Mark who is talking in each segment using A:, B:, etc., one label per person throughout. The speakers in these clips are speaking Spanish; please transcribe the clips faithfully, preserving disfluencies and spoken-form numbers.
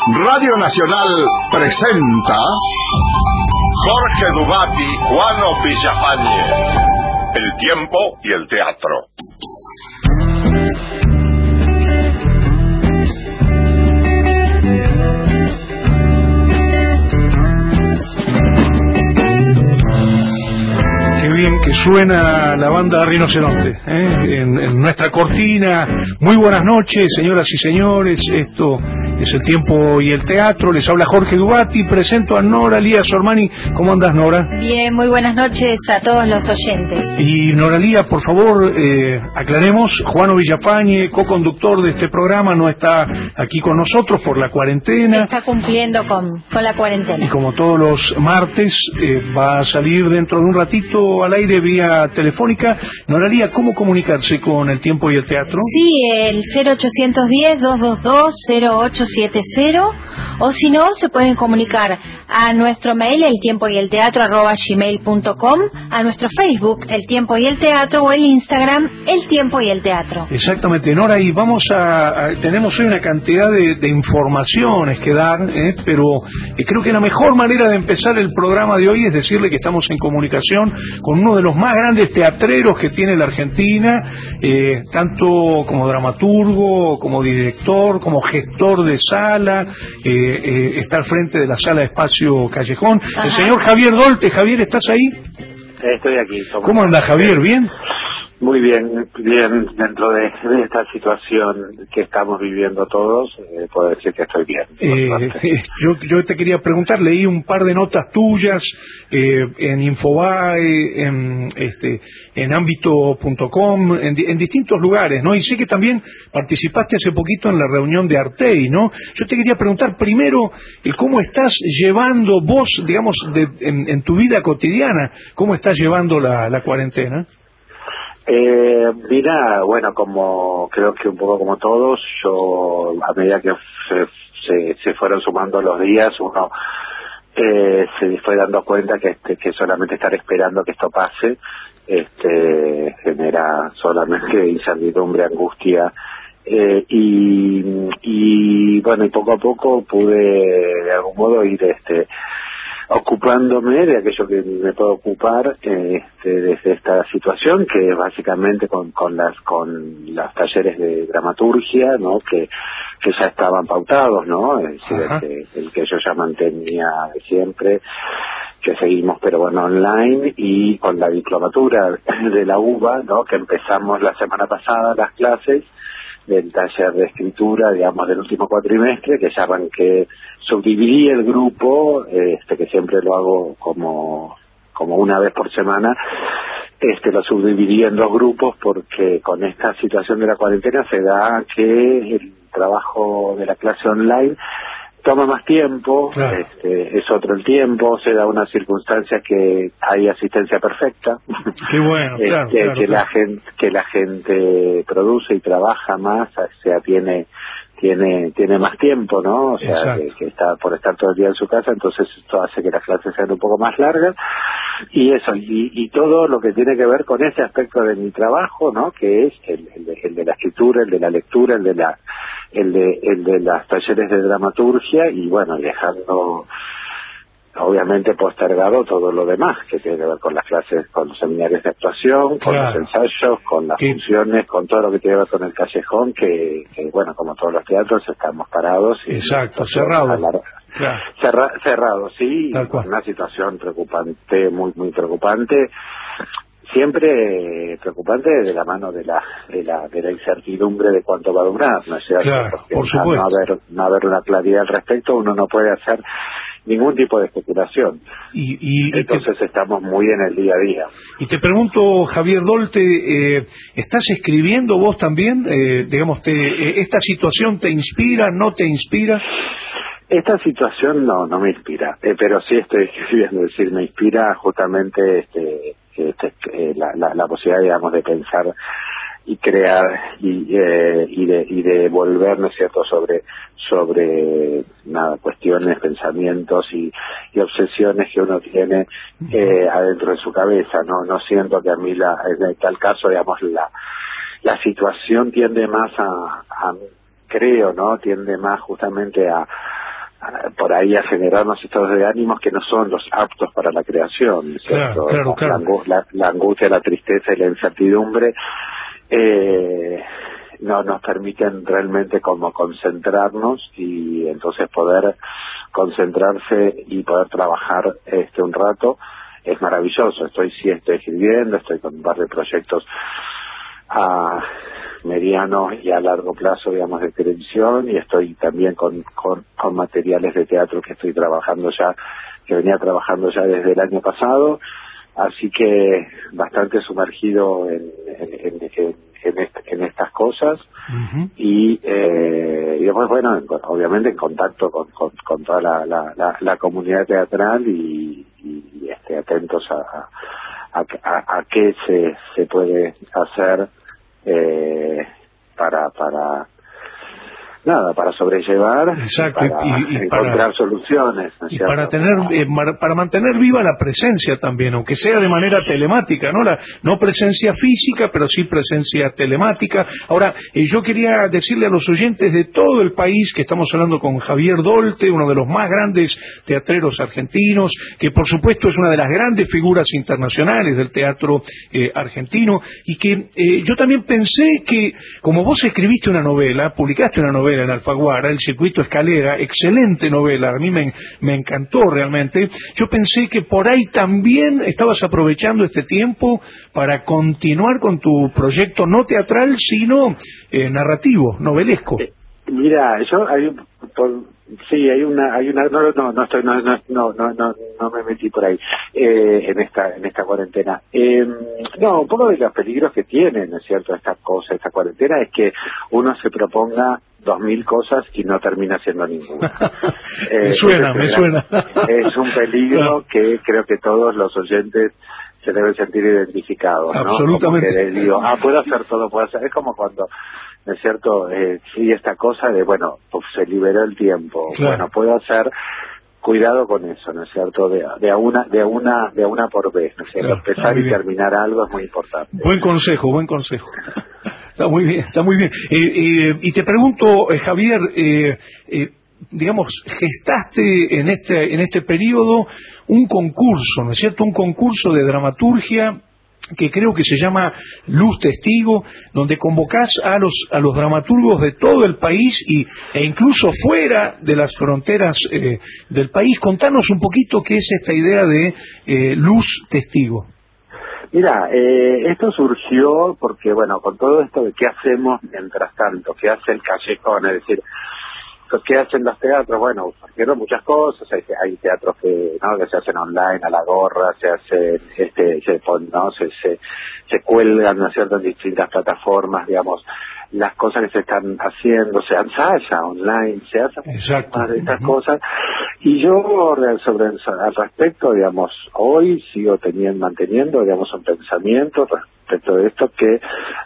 A: Radio Nacional presenta Jorge Dubati, Juano Villafañe, El tiempo y el teatro.
B: Qué bien que suena la banda Rinoceronte, ¿eh? en, en nuestra cortina. Muy buenas noches, señoras y señores. Esto es El tiempo y el teatro. Les habla Jorge Dubati. Presento a Nora Lía Sormani. ¿Cómo andas, Nora?
C: Bien, muy buenas noches a todos los oyentes.
B: Y Nora Lía, por favor, eh, aclaremos. Juano Villafañe, co-conductor de este programa, no está aquí con nosotros por la cuarentena.
C: Está cumpliendo con, con la cuarentena.
B: Y como todos los martes, eh, va a salir dentro de un ratito al aire vía telefónica. Nora Lía, ¿cómo comunicarse con El tiempo y el teatro?
C: Sí, el cero ochocientos diez, doscientos veintidós, cero ocho setenta, o si no, se pueden comunicar a nuestro mail, el tiempo y el teatro arroba gmail punto com, a nuestro Facebook, El tiempo y el teatro, o el Instagram, El tiempo y el teatro.
B: Exactamente, Nora, y vamos a, a tenemos hoy una cantidad de, de informaciones que dar, ¿eh? pero eh, creo que la mejor manera de empezar el programa de hoy es decirle que estamos en comunicación con uno de los más grandes teatreros que tiene la Argentina, eh, tanto como dramaturgo, como director, como gestor de sala, eh, eh, está al frente de la sala de Espacio Callejón. Ajá. El señor Javier Dolte. Javier, ¿estás ahí?
D: Estoy aquí.
B: ¿Cómo anda, Javier? ¿Bien?
D: Muy bien, bien, dentro de, de esta situación que estamos viviendo todos, eh, puedo decir que estoy bien.
B: Eh, yo, yo te quería preguntar, leí un par de notas tuyas eh, en Infobae, en, este, en ámbito punto com, en, en distintos lugares, ¿no? Y sé que también participaste hace poquito en la reunión de Artey, ¿no? Yo te quería preguntar primero, eh, ¿cómo estás llevando vos, digamos, de, en, en tu vida cotidiana, cómo estás llevando la, la cuarentena?
D: Eh, mira, bueno, como creo que un poco como todos, yo a medida que se, se, se fueron sumando los días, uno eh, se fue dando cuenta que este, que solamente estar esperando que esto pase este genera solamente incertidumbre, angustia, eh, y, y bueno, y poco a poco pude de algún modo ir este ocupándome de aquello que me puedo ocupar eh, este, desde esta situación, que es básicamente con, con las con los talleres de dramaturgia, ¿no? que que ya estaban pautados, ¿no? Es decir, el que, el que yo ya mantenía siempre, que seguimos pero bueno online, y con la diplomatura de la U B A, ¿no? que empezamos la semana pasada las clases del taller de escritura, digamos, del último cuatrimestre, que ya arranqué, subdividí el grupo, este que siempre lo hago como como una vez por semana, este lo subdividí en dos grupos porque con esta situación de la cuarentena se da que el trabajo de la clase online toma más tiempo, claro. este, es otro el tiempo, se da una circunstancia que hay asistencia perfecta.
B: Qué bueno,
D: este,
B: claro, claro,
D: que
B: claro.
D: la gente que la gente produce y trabaja más, o sea, tiene tiene tiene más tiempo, ¿no? O sea, que, que está por estar todo el día en su casa, entonces esto hace que las clases sean un poco más largas, y eso, y, y todo lo que tiene que ver con ese aspecto de mi trabajo, ¿no? Que es el, el, de, el de la escritura, el de la lectura, el de la el de el de las talleres de dramaturgia, y bueno, dejando obviamente postergado todo lo demás que tiene que ver con las clases, con los seminarios de actuación, con claro. los ensayos, con las ¿Qué? funciones, con todo lo que tiene que ver con el callejón, que, que bueno, como todos los teatros estamos parados. Y
B: exacto, cerrado.
D: Claro. Cerra, cerrado, sí, una situación preocupante, muy muy preocupante. Siempre preocupante de la mano de la de la de la incertidumbre de cuánto va a durar, ¿no es cierto?
B: Claro,
D: porque
B: por supuesto.
D: No haber, no haber una claridad al respecto, uno no puede hacer ningún tipo de especulación.
B: Y, y,
D: Entonces
B: y te,
D: estamos muy en el día a día.
B: Y te pregunto, Javier Dolte, eh, ¿estás escribiendo vos también? Eh, digamos, te, eh, ¿esta situación te inspira, no te inspira?
D: Esta situación no no me inspira, eh, pero sí estoy escribiendo, es decir, me inspira justamente este, este eh, la, la, la posibilidad, digamos, de pensar y crear y eh, y de y de volver, ¿no es cierto?, sobre sobre nada cuestiones, pensamientos y, y obsesiones que uno tiene eh, adentro de su cabeza. No no siento que a mí la en tal caso, digamos, la la situación tiende más a, a creo, ¿no? Tiende más justamente a por ahí a generarnos estados de ánimos que no son los aptos para la creación, ¿cierto?
B: Claro, claro, claro.
D: La, angu la, la angustia, la tristeza y la incertidumbre eh, no nos permiten realmente como concentrarnos y entonces poder concentrarse y poder trabajar este un rato es maravilloso. Estoy sí estoy escribiendo, estoy con un par de proyectos a mediano y a largo plazo, digamos, de televisión, y estoy también con, con, con materiales de teatro que estoy trabajando ya, que venía trabajando ya desde el año pasado, así que bastante sumergido en, en, en, en, en, est en estas cosas. Uh-huh. y, eh, y después, bueno, en, obviamente en contacto con, con, con toda la, la, la, la comunidad teatral y, y, y este, atentos a, a, a, a qué se, se puede hacer Eh, para para nada para sobrellevar.
B: Exacto,
D: para
B: y, y
D: encontrar
B: para,
D: soluciones, ¿no es
B: y
D: cierto?
B: para tener eh, para mantener viva la presencia también, aunque sea de manera telemática, no la no presencia física, pero sí presencia telemática. Ahora, eh, yo quería decirle a los oyentes de todo el país que estamos hablando con Javier Dolte, uno de los más grandes teatreros argentinos, que por supuesto es una de las grandes figuras internacionales del teatro eh, argentino, y que eh, yo también pensé que, como vos escribiste una novela, publicaste una novela en Alfaguara, El Circuito Escalera, excelente novela, a mí me, me encantó realmente. Yo pensé que por ahí también estabas aprovechando este tiempo para continuar con tu proyecto no teatral, sino eh, narrativo, novelesco.
D: Eh, mira, yo hay por, sí, hay una, hay una, no, no, no estoy, no, no, no, no, no, no me metí por ahí eh, en esta, en esta cuarentena. Eh, no, un poco de los peligros que tiene, ¿no es cierto? Esta cosa, esta cuarentena es que uno se proponga dos mil cosas y no termina haciendo ninguna. eh,
B: me suena, me suena.
D: Es un peligro que creo que todos los oyentes se deben sentir identificados, ¿no?
B: Absolutamente.
D: Como que digo, ah, puedo hacer todo, puedo hacer. Es como cuando, ¿no es cierto? Eh, sí, esta cosa de, bueno, pues se liberó el tiempo. Claro. Bueno, puedo hacer. Cuidado con eso, ¿no es cierto? De, de a una, de a una, de a una por vez, ¿no es cierto? Claro, empezar y terminar algo es muy importante.
B: Buen consejo, buen consejo. Está muy bien, está muy bien. Eh, eh, y te pregunto, eh, Javier, eh, eh, digamos, gestaste en este, en este periodo un concurso, ¿no es cierto? Un concurso de dramaturgia que creo que se llama Luz Testigo, donde convocás a los a los dramaturgos de todo el país y, e incluso fuera de las fronteras eh, del país. Contanos un poquito qué es esta idea de eh, Luz Testigo.
D: Mira, eh, esto surgió porque, bueno, con todo esto de qué hacemos mientras tanto, qué hace el callejón, es decir, ¿qué hacen los teatros? Bueno, surgieron muchas cosas, hay, hay teatros que no que se hacen online a la gorra, se hacen, este, se pon, no, se, se, se cuelgan, ¿no es cierto?, en distintas plataformas, digamos, las cosas que se están haciendo, se ensaya online, se hacen más de estas uh-huh. cosas, y yo sobre al respecto, digamos, hoy sigo teniendo, manteniendo, digamos, un pensamiento respecto de esto que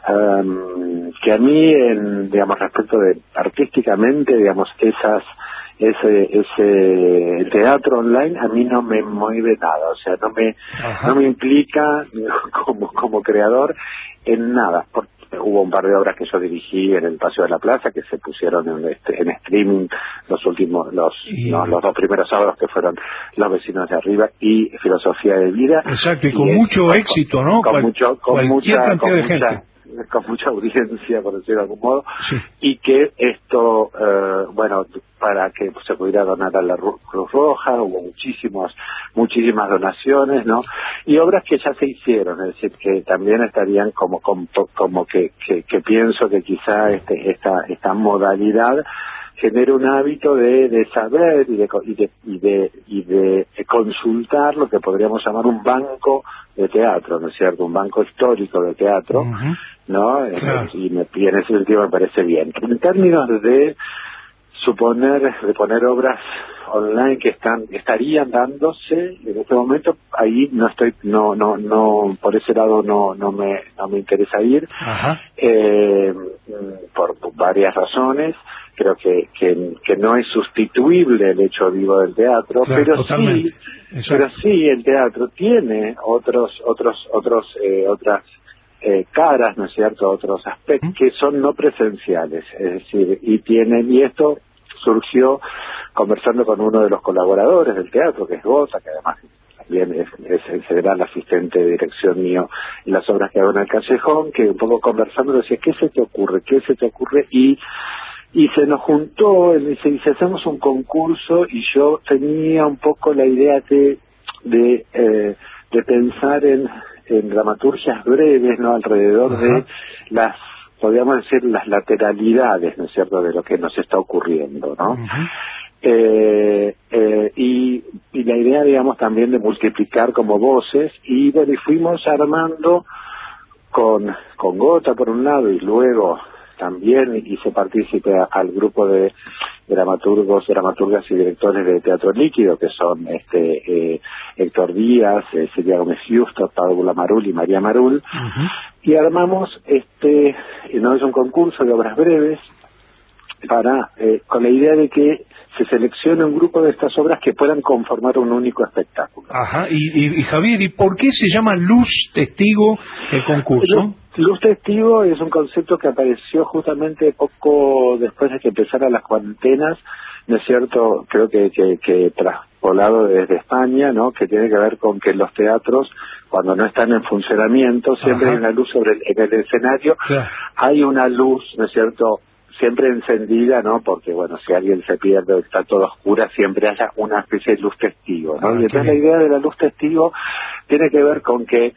D: um, que a mí, en, digamos, respecto de artísticamente, digamos, esas ese ese el teatro online a mí no me mueve nada, o sea, no me Ajá. no me implica como como creador en nada. Porque hubo un par de obras que yo dirigí en el Paseo de la Plaza que se pusieron en, este, en streaming los últimos, los y... no, los dos primeros sábados, que fueron Los Vecinos de Arriba y Filosofía de Vida.
B: Exacto, y, y con es, mucho con, éxito, ¿no?
D: Con,
B: Cual,
D: mucho, con
B: mucha cantidad
D: con
B: de
D: mucha,
B: gente.
D: con mucha audiencia, por decirlo de algún modo,
B: sí.
D: y que esto, eh, bueno, para que se pudiera donar a la Cruz Roja, hubo muchísimos, muchísimas donaciones, ¿no? Y obras que ya se hicieron, es decir, que también estarían como, como, como que, que, que pienso que quizá este, esta, esta modalidad genera un hábito de, de saber y de, y de, y de, y de consultar lo que podríamos llamar un banco de teatro, ¿no es cierto? Un banco histórico de teatro, uh-huh. ¿no?
B: Claro.
D: Y, me, y en ese sentido me parece bien. En términos de suponer, de poner obras online que están, estarían dándose en este momento, ahí no estoy, no, no, no, por ese lado no, no me, no me interesa ir,
B: Ajá.
D: eh, por, por varias razones. Creo que, que que no es sustituible el hecho vivo del teatro,
B: claro,
D: pero
B: totalmente.
D: sí,
B: Exacto.
D: pero sí el teatro tiene otros, otros, otros, eh, otras eh, caras, ¿no es cierto? Otros aspectos que son no presenciales, es decir, y tienen, y esto surgió conversando con uno de los colaboradores del teatro, que es Gota, que además también es, es el federal asistente de dirección mío en las obras que hago en el Callejón, que un poco conversando decía, ¿qué se te ocurre? ¿Qué se te ocurre? Y y se nos juntó, él dice, y si hacemos un concurso, y yo tenía un poco la idea de de, eh, de pensar en, en dramaturgias breves, ¿no? Alrededor Ajá. de las, podríamos decir, las lateralidades, ¿no es cierto?, de lo que nos está ocurriendo, ¿no? Uh-huh. Eh, eh, y, y la idea, digamos, también de multiplicar como voces, y bueno, y fuimos armando con, con Gota por un lado, y luego también hice partícipe al grupo de dramaturgos, dramaturgas y directores de Teatro Líquido, que son este eh, Héctor Díaz, eh, Silvia Gómez Justo, Paula Marul y María Marul, uh-huh. y armamos este, no es un concurso de obras breves, para eh, con la idea de que se seleccione un grupo de estas obras que puedan conformar un único espectáculo.
B: Ajá, y, y, y Javier, ¿y por qué se llama Luz Testigo el concurso?
D: Luz Testigo es un concepto que apareció justamente poco después de que empezaran las cuarentenas, ¿no es cierto? Creo que, que, que traspolado desde España, ¿no? Que tiene que ver con que los teatros, cuando no están en funcionamiento, siempre Ajá. hay una luz sobre el, en el escenario, claro. hay una luz, ¿no es cierto?, siempre encendida, ¿no? Porque, bueno, si alguien se pierde o está todo oscura, siempre haya una especie de luz testigo, ¿no? Ah, y entonces la idea de la luz testigo tiene que ver con que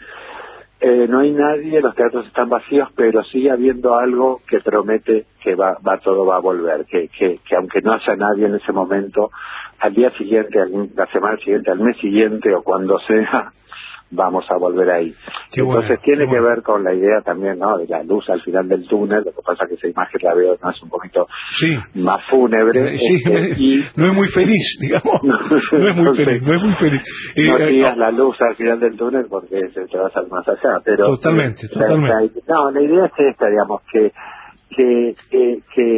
D: eh, no hay nadie, los teatros están vacíos, pero sigue habiendo algo que promete que va, va todo va a volver, que, que, que aunque no haya nadie en ese momento, al día siguiente, la semana siguiente, al mes siguiente o cuando sea, vamos a volver ahí. Qué Entonces bueno, tiene que bueno. ver con la idea también, ¿no?, de la luz al final del túnel. Lo que pasa es que esa imagen la veo, ¿no?, es un poquito sí. más fúnebre.
B: Sí, este, me, y no es muy feliz, digamos. No, no es muy no feliz, sé. no es muy feliz.
D: No eh, sigas no. la luz al final del túnel porque se te vas al más allá. Pero
B: totalmente,
D: eh,
B: totalmente.
D: La, no, la idea es esta, digamos, que que eh,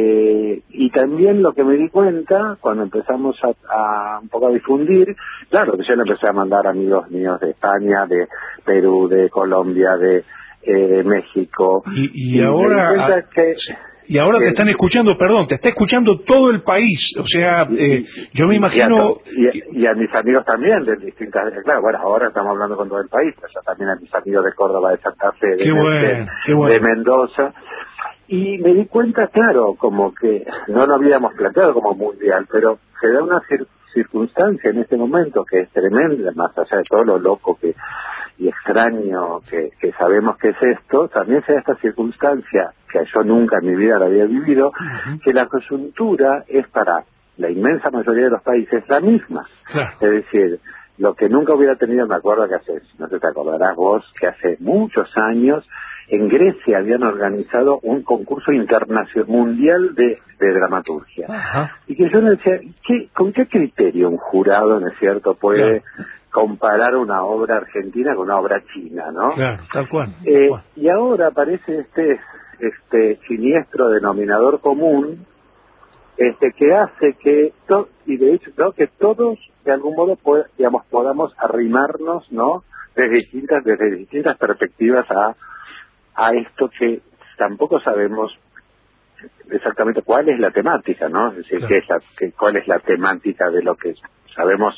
D: que y también lo que me di cuenta cuando empezamos a, a un poco a difundir, claro, que yo le empecé a mandar amigos míos de España, de Perú, de Colombia, de eh, México,
B: y, y, y ahora a, que, y ahora que, te están escuchando, perdón, te está escuchando todo el país, o sea, eh, yo me imagino
D: y a, y, y a mis amigos también de distintas, claro, bueno, ahora estamos hablando con todo el país, pero también a mis amigos de Córdoba, de Santa Fe, de,
B: qué bueno,
D: de,
B: qué bueno.
D: de Mendoza. Y me di cuenta, claro, como que no lo habíamos planteado como mundial, pero se da una cir- circunstancia en este momento que es tremenda, más allá de todo lo loco que y extraño que, que sabemos que es esto, también se da esta circunstancia que yo nunca en mi vida la había vivido, uh-huh. que la coyuntura es para la inmensa mayoría de los países la misma. Claro. Es decir, lo que nunca hubiera tenido, me acuerdo que hace, no sé, te acordarás vos, que hace muchos años en Grecia habían organizado un concurso internacional mundial de, de dramaturgia. Ajá. Y que yo me decía, ¿qué, ¿con qué criterio un jurado, ¿no es cierto?, puede claro. comparar una obra argentina con una obra china, ¿no?
B: Claro, tal cual. Tal
D: eh,
B: cual.
D: Y ahora aparece este, este siniestro denominador común, este que hace que, to- y de hecho, ¿no?, que todos de algún modo, pod- digamos, podamos arrimarnos, ¿no?, desde distintas, desde distintas perspectivas a a esto que tampoco sabemos exactamente cuál es la temática, ¿no? Es decir, claro. qué es la, qué, cuál es la temática de lo que sabemos,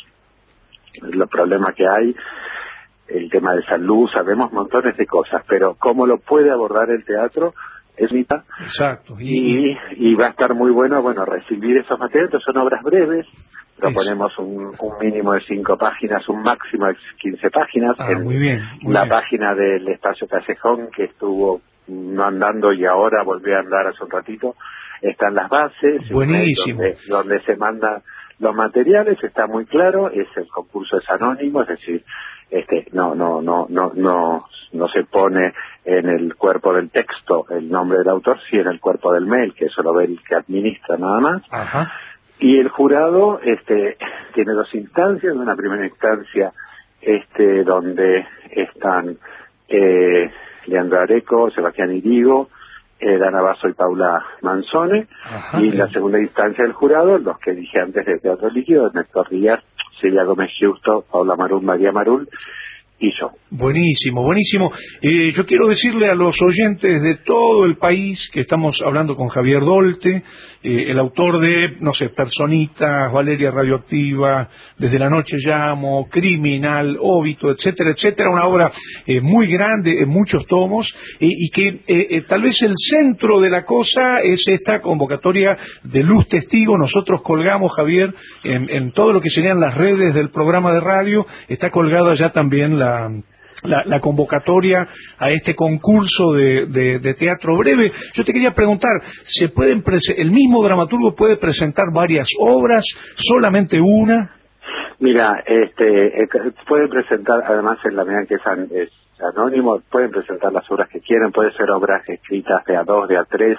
D: los problemas que hay, el tema de salud, sabemos montones de cosas, pero cómo lo puede abordar el teatro es mitad.
B: Exacto.
D: Y, y, y va a estar muy bueno, bueno, recibir esos materiales, son obras breves, proponemos un, un mínimo de cinco páginas, un máximo de quince páginas.
B: Ah, en muy bien, muy
D: la
B: bien.
D: página del Espacio Callejón, que estuvo no andando y ahora volvió a andar hace un ratito, están las bases.
B: Buenísimo.
D: Donde, donde se mandan los materiales, está muy claro, es el concurso es anónimo, es decir, este no no no no no no se pone en el cuerpo del texto el nombre del autor, sí en el cuerpo del mail, que eso lo ve el que administra nada más.
B: Ajá.
D: Y el jurado este tiene dos instancias, una primera instancia este donde están eh, Leandro Areco, Sebastián Irigo, eh, Dana Basso y Paula Manzone. Ajá, y la segunda instancia del jurado, los que dije antes de Teatro Líquido, Néstor Díaz, Silvia Gómez Justo, Paula Marul, María Marul y yo.
B: Buenísimo, buenísimo. Eh, yo quiero decirle a los oyentes de todo el país que estamos hablando con Javier Dolte, eh, el autor de, no sé, Personitas, Valeria Radioactiva, Desde la Noche Llamo, Criminal, Óbito, etcétera, etcétera, una obra eh, muy grande, en muchos tomos, eh, y que eh, eh, tal vez el centro de la cosa es esta convocatoria de Luz Testigo. Nosotros colgamos, Javier, en, en todo lo que serían las redes del programa de radio, está colgada ya también la La, la convocatoria a este concurso de, de, de teatro breve. Yo te quería preguntar, ¿se pueden ¿el mismo dramaturgo puede presentar varias obras, solamente una?
D: Mira, este, eh, pueden presentar, además en la medida que es, an, es anónimo, pueden presentar las obras que quieran, pueden ser obras escritas de a dos, de a tres,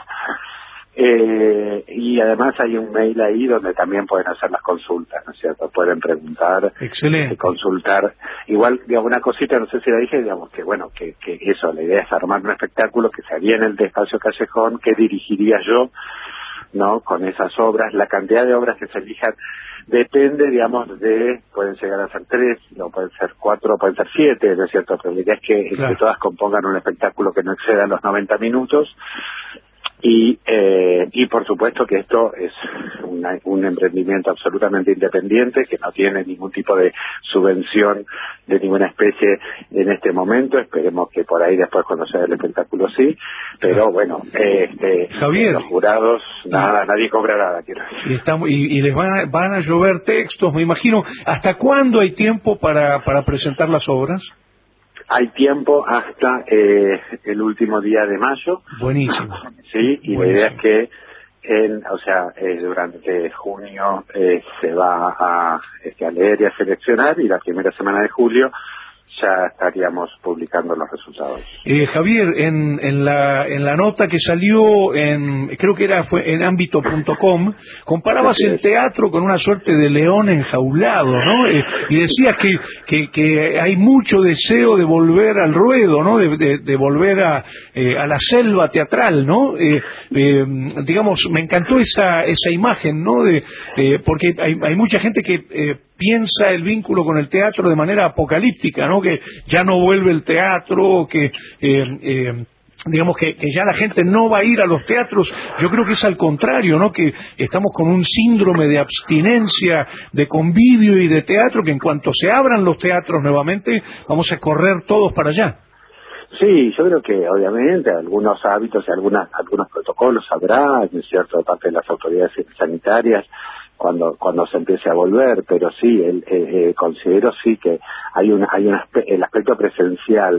D: eh, y además hay un mail ahí donde también pueden hacer las consultas, ¿no es cierto? Pueden preguntar,
B: excelente,
D: consultar. Igual, digamos, una cosita, no sé si la dije, digamos, que bueno, que, que eso, la idea es armar un espectáculo que se haría en el Espacio Callejón, que dirigiría yo, ¿no? Con esas obras, la cantidad de obras que se elijan depende, digamos, de, pueden llegar a ser tres, no pueden ser cuatro, pueden ser siete, ¿no es cierto? Pero la idea es que, claro, que todas compongan un espectáculo que no exceda los noventa minutos. Y eh, y por supuesto que esto es una, un emprendimiento absolutamente independiente, que no tiene ningún tipo de subvención de ninguna especie en este momento. Esperemos que por ahí después, cuando sea el espectáculo, sí. Pero bueno, eh, este,
B: Javier,
D: los jurados, nada, y, nadie cobra nada, quiero decir.
B: Y, estamos, y, y les van a, van a llover textos, me imagino. ¿Hasta cuándo hay tiempo para, para presentar las obras?
D: Hay tiempo hasta eh, el último día de mayo.
B: Buenísimo.
D: Sí, y Buenísimo. La idea es que, en, o sea, eh, durante junio eh, se va a, este, a leer y a seleccionar, y la primera semana de julio ya estaríamos publicando los resultados.
B: Eh, Javier, en, en la en la nota que salió en, creo que era fue en ámbito punto com, comparabas el teatro con una suerte de león enjaulado, ¿no? Eh, y decías que, que que hay mucho deseo de volver al ruedo, ¿no? De, de, de volver a eh, a la selva teatral, ¿no? Eh, eh, digamos, me encantó esa esa imagen, ¿no? De eh, porque hay hay mucha gente que eh, piensa el vínculo con el teatro de manera apocalíptica, ¿no? Que ya no vuelve el teatro, que eh, eh, digamos que, que ya la gente no va a ir a los teatros. Yo creo que es al contrario, ¿no? Que estamos con un síndrome de abstinencia, de convivio y de teatro, que en cuanto se abran los teatros nuevamente, vamos a correr todos para allá.
D: Sí, yo creo que obviamente algunos hábitos y algunas, algunos protocolos habrá, ¿no es cierto?, de parte de las autoridades sanitarias, cuando cuando se empiece a volver, pero sí, el, eh, eh, considero sí que hay un hay un aspe el aspecto presencial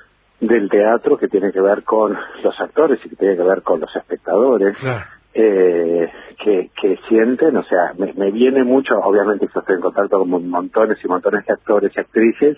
D: del teatro que tiene que ver con los actores y que tiene que ver con los espectadores, claro. eh, que que sienten, o sea, me, me viene mucho, obviamente yo estoy en contacto con montones y montones de actores y actrices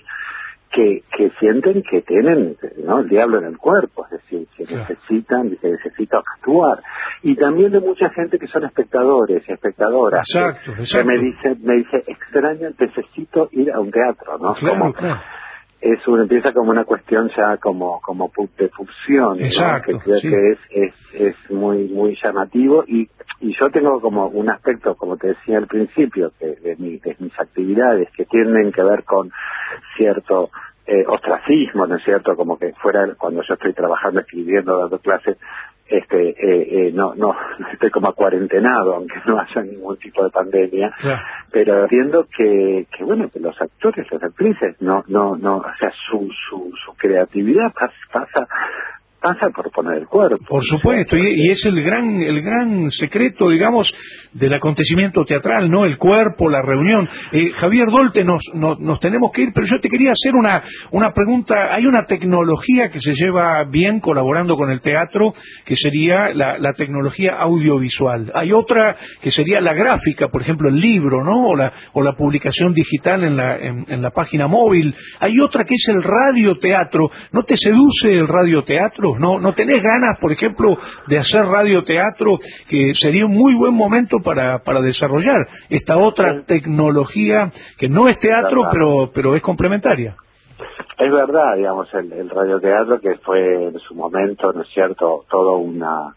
D: que que sienten que tienen, ¿no?, el diablo en el cuerpo, es decir, que claro. necesitan, que necesitan actuar. Y también de mucha gente que son espectadores y espectadoras.
B: Exacto,
D: que,
B: exacto.
D: que me dice, me dice, extraño, necesito ir a un teatro, ¿no?
B: Claro,
D: como,
B: claro.
D: Es un, empieza como una cuestión ya como como de pulsión,
B: exacto,
D: ¿no? Que creo
B: sí.
D: que es, es, es muy muy llamativo, y y yo tengo como un aspecto, como te decía al principio, que de, mi, de mis actividades que tienen que ver con cierto eh, ostracismo, ¿no es cierto? Como que fuera, cuando yo estoy trabajando, escribiendo, dando clases, este eh, eh, no no estoy como acuarentenado, aunque no haya ningún tipo de pandemia,
B: claro.
D: Pero entiendo que que bueno, que los actores, las actrices, no no no o sea, su su su creatividad pasa pasa pasa por poner el cuerpo.
B: Por supuesto, y, y es el gran el gran secreto, digamos, del acontecimiento teatral, ¿no? El cuerpo, la reunión. Eh, Javier Dolte, nos, nos, nos tenemos que ir, pero yo te quería hacer una, una pregunta. Hay una tecnología que se lleva bien colaborando con el teatro, que sería la, la tecnología audiovisual. Hay otra que sería la gráfica, por ejemplo, el libro, ¿no? O la, o la publicación digital en la, en, en la página móvil. Hay otra que es el radioteatro. ¿No te seduce el radioteatro? ¿No, no tenés ganas, por ejemplo, de hacer radioteatro, que sería un muy buen momento para, para desarrollar esta otra tecnología que no es teatro, pero pero es complementaria?
D: Es verdad, digamos, el, el radioteatro, que fue en su momento, ¿no es cierto?, todo una,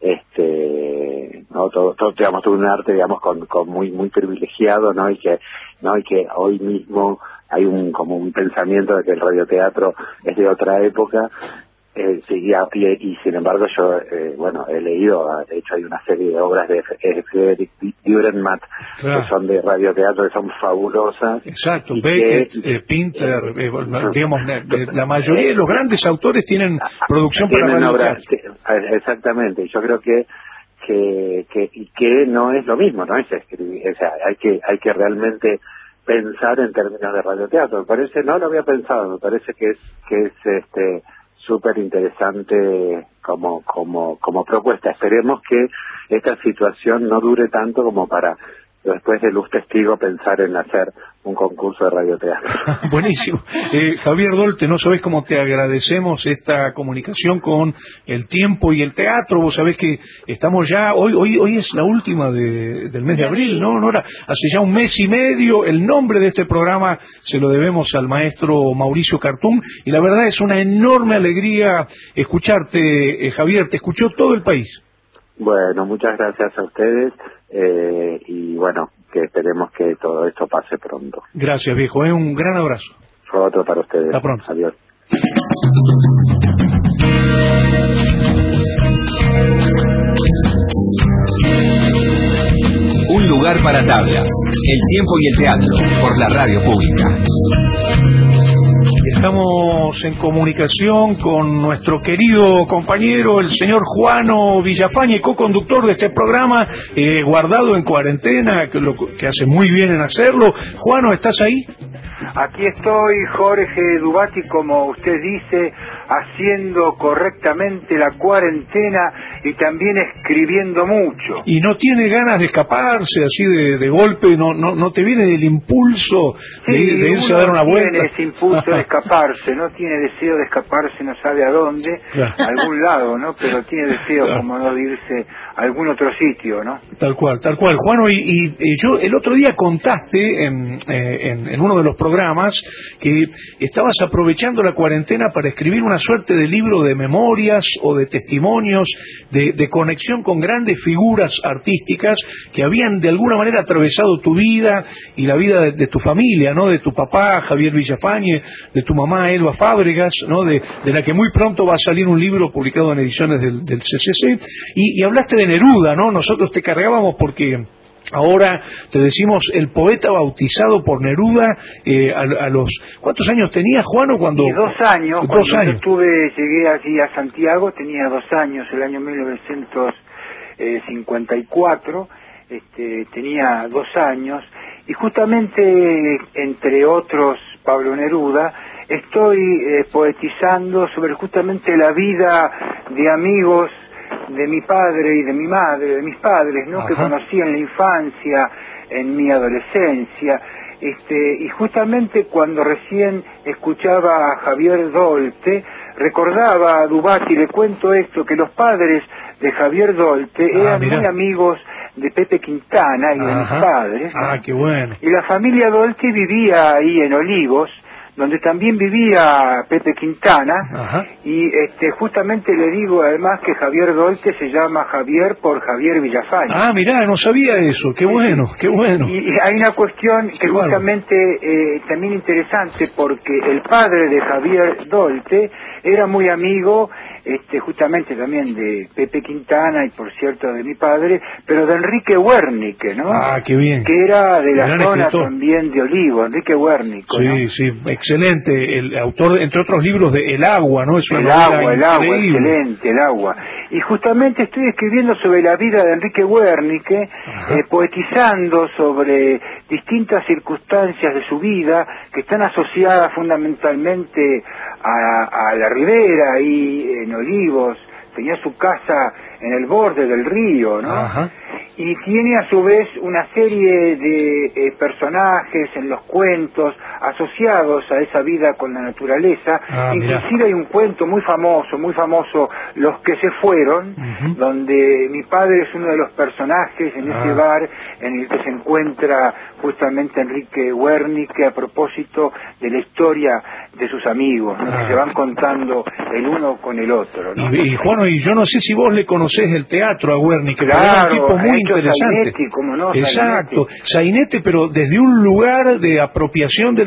D: este, no, todo, todo digamos, todo un arte, digamos, con, con muy, muy privilegiado, ¿no? Y que, no, y que hoy mismo hay un como un pensamiento de que el radioteatro es de otra época. Eh, seguía a pie y sin embargo yo, eh, bueno, he leído, de hecho hay una serie de obras de Frederick Dürrenmatt, claro, que son de radioteatro, que son fabulosas.
B: Exacto, Beckett, que, eh, Pinter, eh, eh, digamos, la mayoría de los grandes autores tienen producción para radioteatro.
D: Obras, exactamente, yo creo que que, que, y que no es lo mismo, no es escribir, o sea, hay que, hay que realmente pensar en términos de radioteatro. Me parece, no lo había pensado, me parece que es, que es este súper interesante como, como, como propuesta. Esperemos que esta situación no dure tanto como para después de Luz Testigo pensar en hacer un concurso de radioteatro.
B: Buenísimo. Eh, Javier Dolte, no sabés cómo te agradecemos esta comunicación con El Tiempo y el Teatro. Vos sabés que estamos ya, hoy hoy hoy es la última de, del mes de abril, ¿no? Nora, hace ya un mes y medio. El nombre de este programa se lo debemos al maestro Mauricio Cartún, y la verdad es una enorme alegría escucharte, eh, Javier. Te escuchó todo el país.
D: Bueno, muchas gracias a ustedes, eh, y bueno, que esperemos que todo esto pase pronto.
B: Gracias, viejo, ¿eh? Un gran abrazo.
D: Otro para ustedes.
B: Hasta pronto.
D: Adiós.
E: Un lugar para tablas, El Tiempo y el Teatro, por la radio pública.
B: Estamos en comunicación con nuestro querido compañero, el señor Juano Villafañe, co-conductor de este programa, eh, guardado en cuarentena, que, lo, que hace muy bien en hacerlo. Juano, ¿estás ahí?
F: Aquí estoy, Jorge Dubati, como usted dice, haciendo correctamente la cuarentena y también escribiendo mucho.
B: Y no tiene ganas de escaparse así de, de golpe, no no no te viene el impulso
F: sí,
B: de, de irse a dar una vuelta.
F: Tiene ese impulso de escaparse, no tiene deseo de escaparse, no sabe a dónde, claro, a algún lado, ¿no? Pero tiene deseo, claro, como no de irse a algún otro sitio, ¿no?
B: Tal cual, tal cual, Juano, y, y, y yo el otro día contaste en, eh, en, en uno de los programas que estabas aprovechando la cuarentena para escribir una suerte de libro de memorias o de testimonios, de, de conexión con grandes figuras artísticas que habían de alguna manera atravesado tu vida y la vida de, de tu familia, ¿no? De tu papá, Javier Villafañe, de tu mamá, Elba Fábregas, ¿no? De, de la que muy pronto va a salir un libro publicado en ediciones del, del C C C, y, y hablaste de Neruda, ¿no? Nosotros te cargábamos porque ahora te decimos el poeta bautizado por Neruda, eh, a, a los... ¿Cuántos años tenías, Juano, cuando...?
F: Y dos años,
B: dos
F: cuando
B: años.
F: yo estuve, llegué aquí a Santiago, tenía dos años, el año mil novecientos cincuenta y cuatro, este, tenía dos años, y justamente, entre otros, Pablo Neruda, estoy eh, poetizando sobre justamente la vida de amigos de mi padre y de mi madre, de mis padres, ¿no? Ajá. Que conocí en la infancia, en mi adolescencia, este, y justamente cuando recién escuchaba a Javier Dolte, recordaba a Dubati, le cuento esto, que los padres de Javier Dolte ah, eran mirá. muy amigos de Pepe Quintana y Ajá. de mis padres, ¿no?
B: Ah, qué bueno.
F: Y la familia Dolte vivía ahí en Olivos, donde también vivía Pepe Quintana. Ajá. Y este, justamente le digo además que Javier Dolte se llama Javier por Javier Villafañe.
B: Ah, mirá, no sabía eso, qué bueno, qué bueno.
F: Y, y hay una cuestión que claro. justamente eh, también interesante, porque el padre de Javier Dolte era muy amigo, este, justamente también de Pepe Quintana y por cierto de mi padre, pero de Enrique Wernicke, ¿no?
B: Ah, qué bien.
F: Que era de la
B: Gran
F: zona
B: escritor.
F: También de Olivo, Enrique Wernicke,
B: sí,
F: ¿no?
B: Sí, excelente, el autor, entre otros libros, de El Agua, ¿no? Es una
F: el agua, el agua, excelente, el agua. Y justamente estoy escribiendo sobre la vida de Enrique Wernicke, eh, poetizando sobre distintas circunstancias de su vida que están asociadas fundamentalmente a, a la ribera, ahí en Olivos. Tenía su casa en el borde del río, ¿no? Ajá. Y tiene a su vez una serie de eh, personajes en los cuentos asociados a esa vida con la naturaleza. Ah, inclusive mirá. Hay un cuento muy famoso, muy famoso, Los que se fueron, uh-huh. donde mi padre es uno de los personajes en ah. ese bar en el que se encuentra justamente Enrique Wernicke a propósito de la historia de sus amigos, ¿no? ah. que se van contando el uno con el otro, ¿no?
B: Y, y Juan, y yo no sé si vos le conocés el teatro a Wernicke,
F: claro,
B: pero era un tipo muy interesante.
F: Sainetti, ¿cómo no?
B: Exacto, Sainete, pero desde un lugar de apropiación del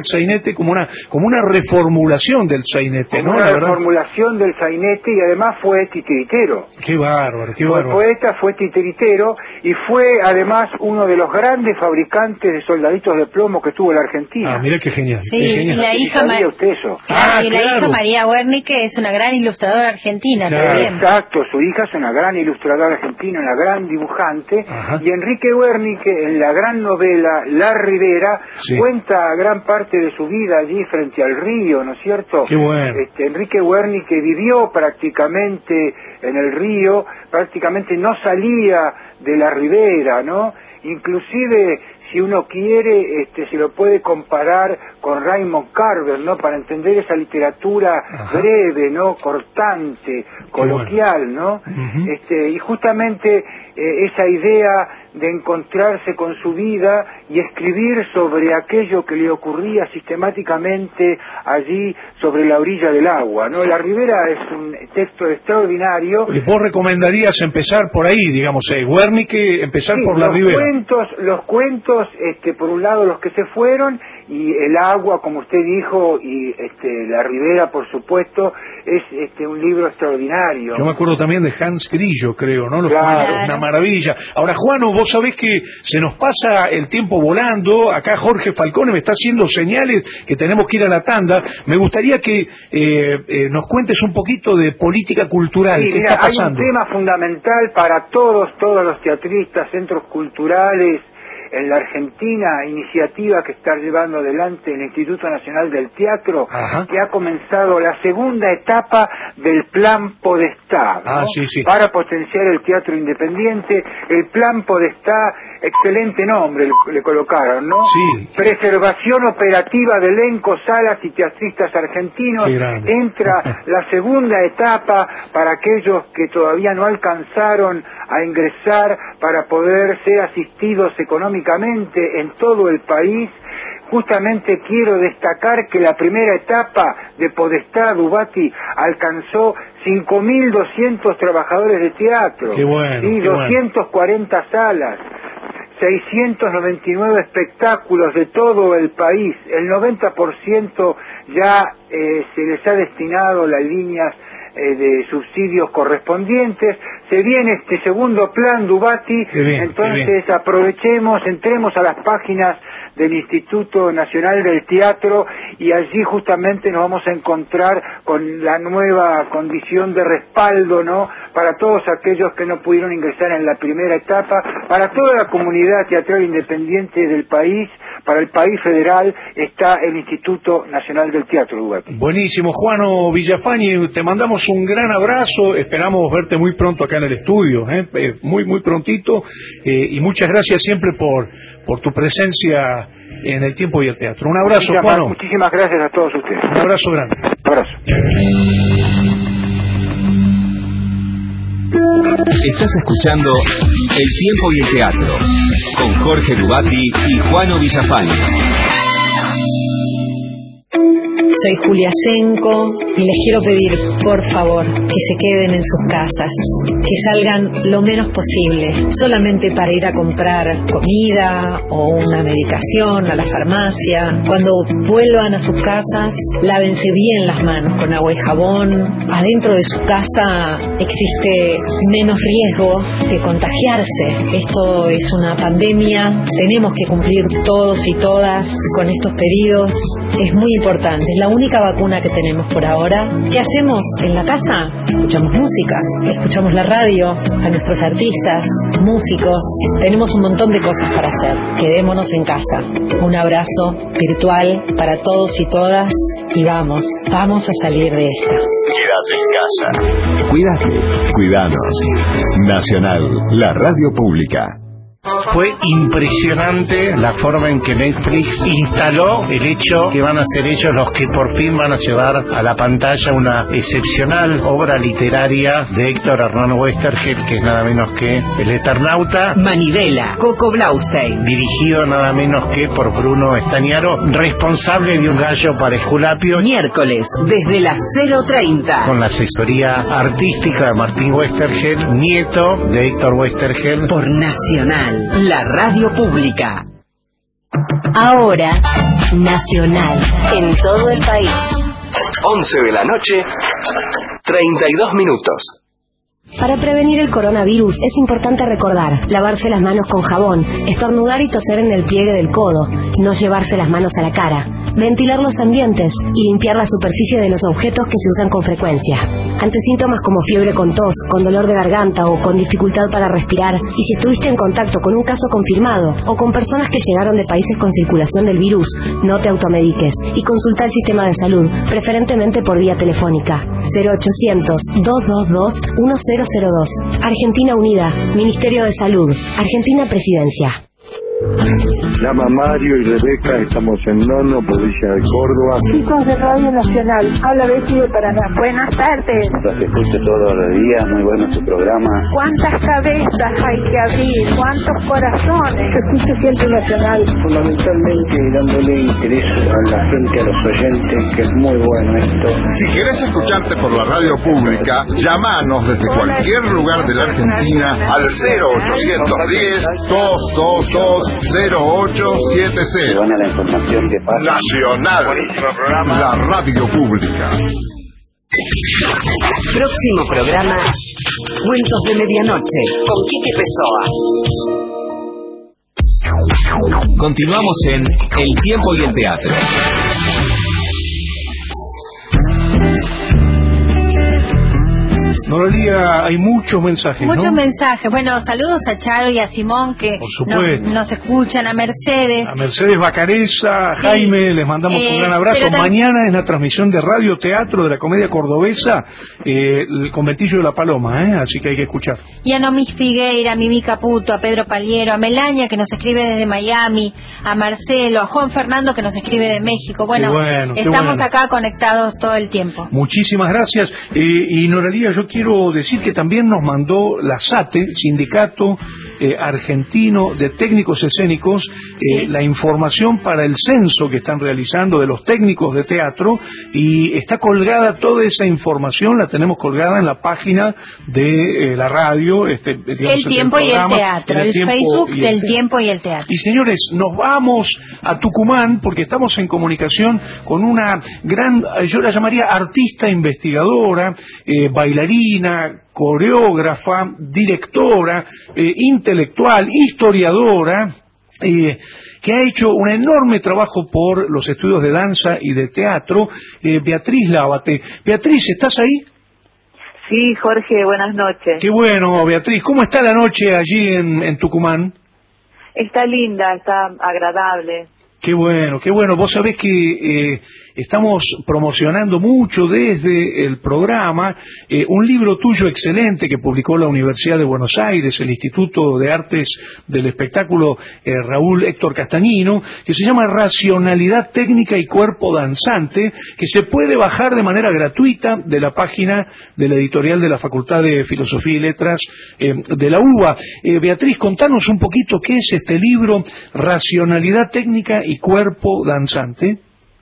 B: el sainete como una como una reformulación del sainete,
F: como
B: ¿no?
F: Una
B: La verdad.
F: reformulación del sainete, y además fue titiritero.
B: Qué bárbaro, qué
F: Fue
B: bárbaro.
F: poeta, fue titiritero, y fue además uno de los grandes fabricantes de soldaditos de plomo que tuvo la Argentina.
B: Ah, mira qué genial.
C: Sí,
B: qué
C: y
B: genial.
C: la hija,
F: ¿Sabía
C: Ma-
F: usted eso?
C: Claro,
B: Ah,
C: y la
B: claro.
C: hija María Wernicke es una gran ilustradora argentina
B: Claro.
C: también.
F: Exacto, su hija es una gran ilustradora argentina, una gran dibujante,
B: Ajá.
F: y Enrique Wernicke, en la gran novela La Ribera,
B: Sí.
F: cuenta gran parte de su vida allí frente al río, ¿no es cierto?
B: Qué bueno.
F: Este, Enrique Wernicke vivió prácticamente en el río, prácticamente no salía de la ribera, ¿no? Inclusive, si uno quiere, este, se lo puede comparar con Raymond Carver, ¿no? Para entender esa literatura
B: Ajá.
F: breve, ¿no? Cortante, coloquial, ¿no?
B: Ujú.
F: Este, y justamente eh, esa idea de encontrarse con su vida y escribir sobre aquello que le ocurría sistemáticamente allí sobre la orilla del agua, ¿no? La Ribera es un texto extraordinario.
B: Y vos recomendarías empezar por ahí, digamos, eh, Wernicke, empezar
F: Sí,
B: por la
F: los
B: ribera.
F: cuentos, los cuentos, este, por un lado los que se fueron, y el agua, como usted dijo, y este, la ribera, por supuesto, es este, un libro extraordinario.
B: Yo me acuerdo también de Hans Grillo, creo, ¿no? Los
F: Claro.
B: cuentos, una maravilla. Ahora, Juano, vos sabés que se nos pasa el tiempo volando. Acá Jorge Falcone me está haciendo señales que tenemos que ir a la tanda. Me gustaría que eh, eh, nos cuentes un poquito de política cultural.
F: Sí,
B: ¿Qué
F: mira,
B: está pasando?
F: hay un tema fundamental para todos, todos los teatristas, centros culturales en la Argentina, iniciativa que está llevando adelante el Instituto Nacional del Teatro,
B: Ajá.
F: que ha comenzado la segunda etapa del Plan Podestá, ¿no?
B: Ah, sí, sí.
F: Para potenciar el teatro independiente. El Plan Podestá, excelente nombre le, le colocaron, ¿no?
B: Sí.
F: Preservación operativa de elencos, salas y teatristas argentinos.
B: Qué grande.
F: Entra la segunda etapa para aquellos que todavía no alcanzaron a ingresar para poder ser asistidos económicamente en todo el país. Justamente quiero destacar que la primera etapa de Podestá Dubati alcanzó cinco mil doscientos trabajadores de teatro.
B: Qué bueno,
F: y
B: qué bueno.
F: doscientas cuarenta salas, seiscientos noventa y nueve espectáculos de todo el país. El noventa por ciento ya eh, se les ha destinado las líneas eh, de subsidios correspondientes. Se viene este segundo plan Dubati.
B: Qué bien,
F: entonces
B: qué bien.
F: aprovechemos, entremos a las páginas del Instituto Nacional del Teatro, y allí justamente nos vamos a encontrar con la nueva condición de respaldo, ¿no? Para todos aquellos que no pudieron ingresar en la primera etapa, para toda la comunidad teatral independiente del país, para el país federal, está el Instituto Nacional del Teatro, Dubati.
B: Buenísimo, Juano Villafañe, te mandamos un gran abrazo, esperamos verte muy pronto acá en el estudio, ¿eh? Eh, muy muy prontito, eh, y muchas gracias siempre por, por tu presencia en el tiempo y el teatro. Un abrazo,
F: Muchísimas,
B: Juano.
F: muchísimas gracias a todos ustedes.
B: Un abrazo grande.
F: Abrazo.
E: Estás escuchando El Tiempo y el Teatro con Jorge Dubati y Juano Villafañe.
G: Soy Julia Senco y les quiero pedir, por favor, que se queden en sus casas, que salgan lo menos posible, solamente para ir a comprar comida o una medicación a la farmacia. Cuando vuelvan a sus casas, lávense bien las manos con agua y jabón. Adentro de su casa existe menos riesgo de contagiarse. Esto es una pandemia, tenemos que cumplir todos y todas con estos pedidos. Es muy importante, es la única vacuna que tenemos por ahora. ¿Qué hacemos en la casa? Escuchamos música, escuchamos la radio, a nuestros artistas, músicos. Tenemos un montón de cosas para hacer. Quedémonos en casa. Un abrazo virtual para todos y todas, y vamos, vamos a salir de esta.
A: Quédate en casa.
H: Cuídate, cuidanos. Nacional, la radio pública.
I: Fue impresionante la forma en que Netflix instaló el hecho que van a ser ellos los que por fin van a llevar a la pantalla una excepcional obra literaria de Héctor Hernán Westergel, que es nada menos que El Eternauta.
J: Manivela, Coco Blaustein.
I: Dirigido nada menos que por Bruno Estañaro, responsable de Un gallo para Esculapio.
J: Miércoles, desde las cero treinta.
I: Con la asesoría artística de Martín Westergel, nieto de Héctor Westergel.
J: Por Nacional, la radio pública. Ahora, Nacional, en todo el país.
E: once de la noche, treinta y dos minutos.
K: Para prevenir el coronavirus es importante recordar lavarse las manos con jabón, estornudar y toser en el pliegue del codo, no llevarse las manos a la cara, ventilar los ambientes y limpiar la superficie de los objetos que se usan con frecuencia. Ante síntomas como fiebre con tos, con dolor de garganta o con dificultad para respirar, y si estuviste en contacto con un caso confirmado o con personas que llegaron de países con circulación del virus, no te automediques y consulta el sistema de salud, preferentemente por vía telefónica. cero ochocientos, doscientos veintidós, diez cero dos. Argentina Unida, Ministerio de Salud, Argentina Presidencia.
L: Llama Mario y Rebeca, estamos en Nono, provincia de Córdoba.
M: Chicos de Radio Nacional, habla Betty de Paraná. Buenas tardes.
N: Los escucho todos los días, muy bueno su programa.
M: ¿Cuántas cabezas hay que abrir? ¿Cuántos corazones? Escucho siempre Nacional.
O: Fundamentalmente dándole interés a la gente, a los oyentes, que es muy bueno esto.
P: Si querés escucharte por la radio pública, llamanos desde cualquier lugar de la Argentina al cero ochocientos diez, doscientos veintidós, cero ocho siete cero.
N: Buena la información que pasa.
P: Nacional, la radio pública.
J: Próximo programa, Cuentos de Medianoche, con Quique Pessoa.
E: Continuamos en El Tiempo y el Teatro.
B: Noralía, hay muchos mensajes,
C: Muchos
B: ¿no?
C: mensajes. Bueno, saludos a Charo y a Simón que nos, nos escuchan, a Mercedes.
B: A Mercedes Bacareza, a
C: Sí.
B: Jaime, les mandamos
C: Eh,
B: un gran abrazo.
C: pero también-
B: Mañana es la transmisión de Radio Teatro de la Comedia Cordobesa, eh, el Conventillo de la Paloma, ¿eh? Así que hay que escuchar.
C: Y a Nomis Figueira, a Mimi Caputo, a Pedro Paliero, a Melania que nos escribe desde Miami, a Marcelo, a Juan Fernando que nos escribe de México. Bueno,
B: Qué bueno, qué
C: estamos
B: bueno.
C: acá conectados todo el tiempo.
B: Muchísimas gracias. Eh, y Noralía, yo quiero decir que también nos mandó la SATE, Sindicato eh, Argentino de Técnicos Escénicos, eh, la información para el censo que están realizando de los técnicos de teatro, y está colgada toda esa información, la tenemos colgada en la página de eh, la radio. Este, digamos,
C: El tiempo y el
B: programa,
C: teatro,
B: en
C: el,
B: tiempo
C: Facebook
B: y el
C: del
B: teatro.
C: tiempo y el teatro.
B: Y señores, nos vamos a Tucumán porque estamos en comunicación con una gran, yo la llamaría artista investigadora, eh, bailarina, coreógrafa, directora, eh, intelectual, historiadora, eh, que ha hecho un enorme trabajo por los estudios de danza y de teatro, eh, Beatriz Lábate. Beatriz, ¿estás ahí?
Q: Sí, Jorge, buenas noches.
B: Qué bueno, Beatriz. ¿Cómo está la noche allí en, en Tucumán?
Q: Está linda, está agradable.
B: Qué bueno, qué bueno. Vos sabés que eh, estamos promocionando mucho desde el programa eh, un libro tuyo excelente que publicó la Universidad de Buenos Aires, el Instituto de Artes del Espectáculo eh, Raúl Héctor Castañino, que se llama Racionalidad Técnica y Cuerpo Danzante, que se puede bajar de manera gratuita de la página de la editorial de la Facultad de Filosofía y Letras eh, de la UBA. Eh, Beatriz, contanos un poquito qué es este libro, Racionalidad Técnica y Cuerpo Danzante.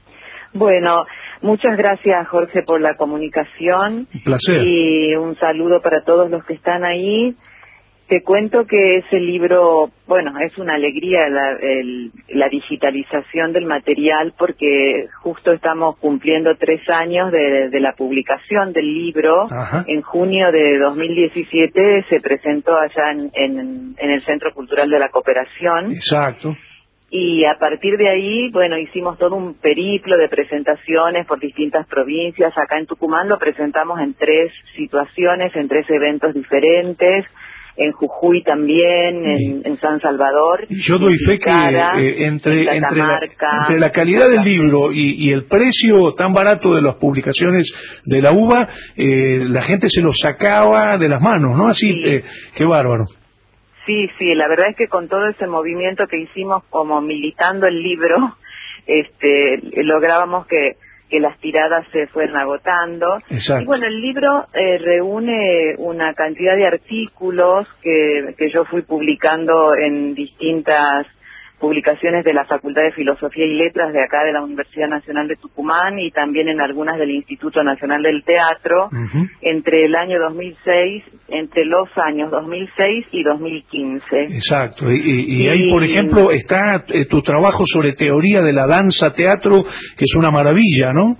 Q: Bueno, muchas gracias, Jorge, por la comunicación.
B: Un placer.
Q: Y un saludo para todos los que están ahí. Te cuento que ese libro, bueno, es una alegría la, el, la digitalización del material, porque justo estamos cumpliendo tres años de, de la publicación del libro.
B: Ajá.
Q: En junio de dos mil diecisiete se presentó allá en, en, en el Centro Cultural de la Cooperación.
B: Exacto.
Q: Y a partir de ahí, bueno, hicimos todo un periplo de presentaciones por distintas provincias. Acá en Tucumán lo presentamos en tres situaciones, en tres eventos diferentes. En Jujuy también, en, en San Salvador.
B: Yo doy fe que eh, entre, entre, la, entre la calidad del libro y, y el precio tan barato de las publicaciones de la UBA, eh, la gente se lo sacaba de las manos, ¿no? Así,
Q: Sí.
B: eh, qué bárbaro.
Q: Sí, sí, la verdad es que con todo ese movimiento que hicimos como militando el libro, este, lográbamos que, que las tiradas se fueran agotando.
B: Exacto.
Q: Y bueno, el libro eh, reúne una cantidad de artículos que, que yo fui publicando en distintas publicaciones de la Facultad de Filosofía y Letras de acá de la Universidad Nacional de Tucumán y también en algunas del Instituto Nacional del Teatro, uh-huh. entre el año dos mil seis, entre los años dos mil seis y dos mil quince.
B: Exacto, y, y, y ahí por ejemplo está eh, tu trabajo sobre teoría de la danza teatro, que es una maravilla, ¿no?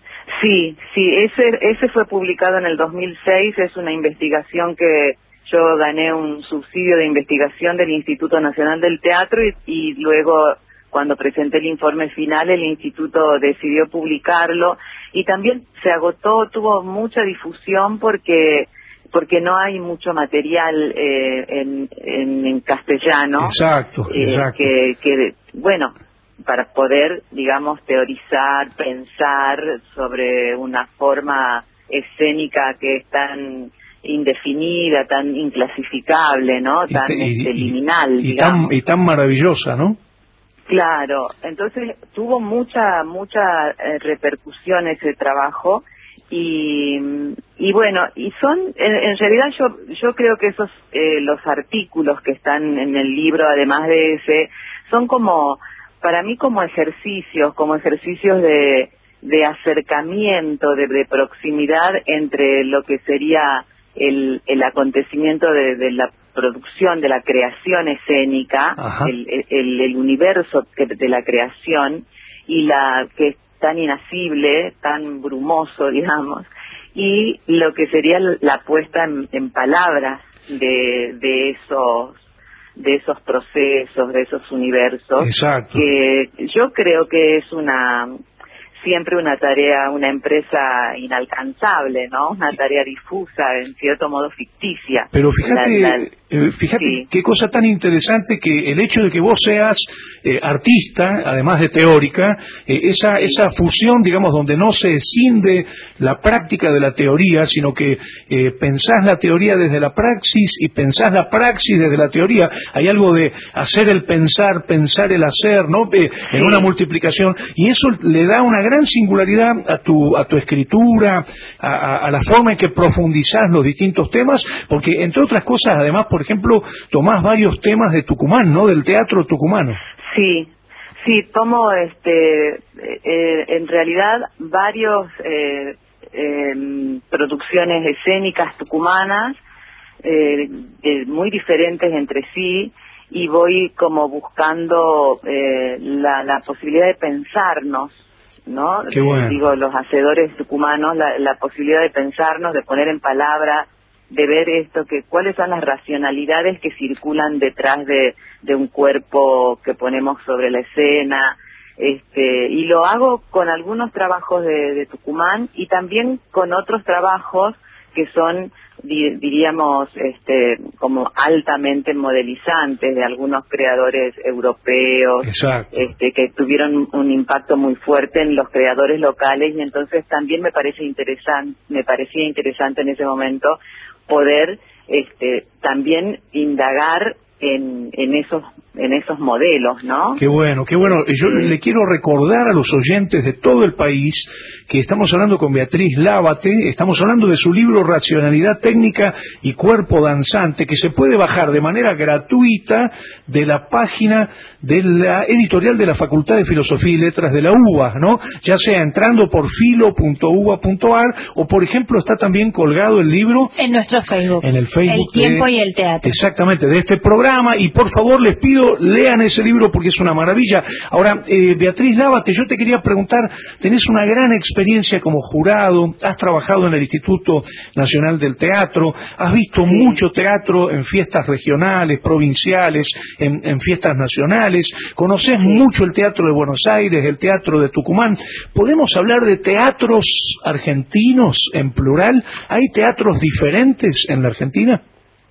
Q: Sí, sí, ese, ese fue publicado en el dos mil seis, es una investigación que yo gané un subsidio de investigación del Instituto Nacional del Teatro y, y luego cuando presenté el informe final el instituto decidió publicarlo y también se agotó, tuvo mucha difusión porque porque no hay mucho material eh, en, en, en castellano.
B: Exacto,
Q: eh,
B: exacto.
Q: Que, que, bueno, para poder, digamos, teorizar, pensar sobre una forma escénica que es tan indefinida, tan inclasificable, ¿no? Tan
B: y, y,
Q: este, liminal,
B: y, y
Q: digamos.
B: Tan, y tan maravillosa, ¿no?
Q: Claro, entonces tuvo mucha, mucha eh, repercusión ese trabajo y, y bueno, y son, en, en realidad yo, yo creo que esos, eh, los artículos que están en el libro, además de ese, son como, para mí como ejercicios, como ejercicios de, de acercamiento, de, de proximidad entre lo que sería el, el acontecimiento de, de la producción, de la creación escénica, el, el, el universo de la creación, y la que es tan inasible, tan brumoso, digamos, y lo que sería la puesta en, en palabras de, de esos de esos procesos, de esos universos.
B: Exacto.
Q: Que yo creo que es una siempre una tarea, una empresa inalcanzable, ¿no? Una tarea difusa, en cierto modo ficticia.
B: Pero fíjate,
Q: la, la...
B: eh, fíjate
Q: sí.
B: qué cosa tan interesante que el hecho de que vos seas eh, artista, además de teórica, eh, esa sí. esa fusión, digamos, donde no se escinde la práctica de la teoría, sino que eh, pensás la teoría desde la praxis y pensás la praxis desde la teoría. Hay algo de hacer el pensar, pensar el hacer, ¿no? Eh, sí. En una multiplicación, y eso le da una gran gran singularidad a tu a tu escritura, a, a, a la forma en que profundizás los distintos temas, porque entre otras cosas, además, por ejemplo, tomás varios temas de Tucumán, ¿no? Del teatro tucumano.
Q: Sí, sí, tomo este, eh, en realidad varios eh, eh, producciones escénicas tucumanas, eh, eh, muy diferentes entre sí, y voy como buscando eh, la, la posibilidad de pensarnos, ¿no?
B: Qué bueno.
Q: Digo, los hacedores tucumanos, la, la posibilidad de pensarnos, de poner en palabra, de ver esto, que cuáles son las racionalidades que circulan detrás de, de un cuerpo que ponemos sobre la escena, este, y lo hago con algunos trabajos de, de Tucumán y también con otros trabajos que son, di, diríamos, este, como altamente modelizantes de algunos creadores europeos, este, que tuvieron un impacto muy fuerte en los creadores locales, y entonces también me parece interesante, me parecía interesante en ese momento poder, este, también indagar en, en esos en esos modelos, ¿no?
B: Qué bueno, qué bueno. Yo sí. le quiero recordar a los oyentes de todo el país que estamos hablando con Beatriz Lábate, estamos hablando de su libro Racionalidad Técnica y Cuerpo Danzante, que se puede bajar de manera gratuita de la página de la editorial de la Facultad de Filosofía y Letras de la U B A, ¿no? Ya sea entrando por filo punto u b a punto a r o, por ejemplo, está también colgado el libro
C: en nuestro Facebook,
B: en el Facebook
C: El Tiempo
B: de,
C: y el Teatro.
B: Exactamente, de este programa, y por favor les pido lean ese libro porque es una maravilla. Ahora, eh, Beatriz Lábate, yo te quería preguntar, tenés una gran experiencia como jurado, has trabajado en el Instituto Nacional del Teatro, has visto sí. mucho teatro en fiestas regionales, provinciales, en, en fiestas nacionales, conocés sí. mucho el teatro de Buenos Aires, el teatro de Tucumán. ¿Podemos hablar de teatros argentinos en plural? ¿Hay teatros diferentes en la Argentina?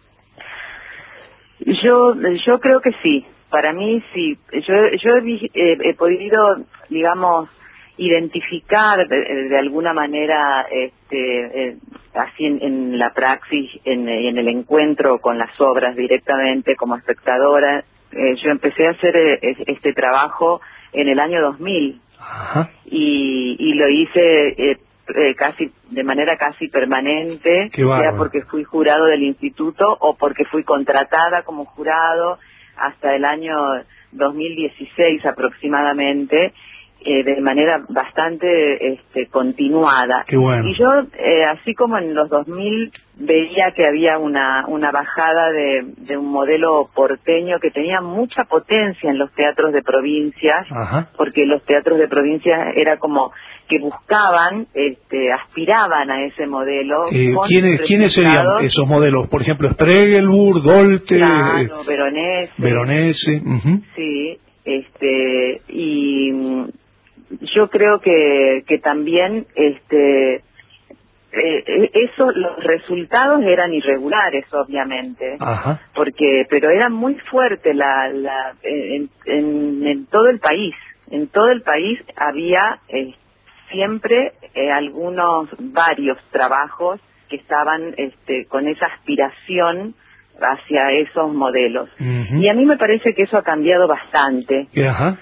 Q: Yo yo creo que sí, para mí sí. Yo yo he, eh, he podido, digamos, identificar de, de alguna manera, este, eh, así en, en la praxis, en, en el encuentro con las obras directamente como espectadora. Eh, yo empecé a hacer eh, este trabajo en el año dos mil. Ajá. y y lo hice eh, Eh, casi de manera casi permanente, sea porque fui jurado del instituto o porque fui contratada como jurado hasta el año dos mil dieciséis aproximadamente, eh, de manera bastante este, continuada.
B: Qué bueno.
Q: Y yo, eh, así como en los dos mil, veía que había una, una bajada de, de un modelo porteño que tenía mucha potencia en los teatros de provincias,
B: Ajá.
Q: porque los teatros de provincias era como que buscaban, este, aspiraban a ese modelo.
B: Eh, ¿quiénes, ¿Quiénes serían esos modelos? Por ejemplo, Spregelburg, Dolte,
Q: claro, Veronese.
B: Veronese. Uh-huh.
Q: Sí, este, y yo creo que, que también, este, eh, eso, los resultados eran irregulares, obviamente.
B: Ajá.
Q: Porque, pero era muy fuerte la, la, en, en, en todo el país. En todo el país había, eh, siempre eh, algunos, varios trabajos que estaban este, con esa aspiración hacia esos modelos. Uh-huh. Y a mí me parece que eso ha cambiado bastante.
B: Ajá.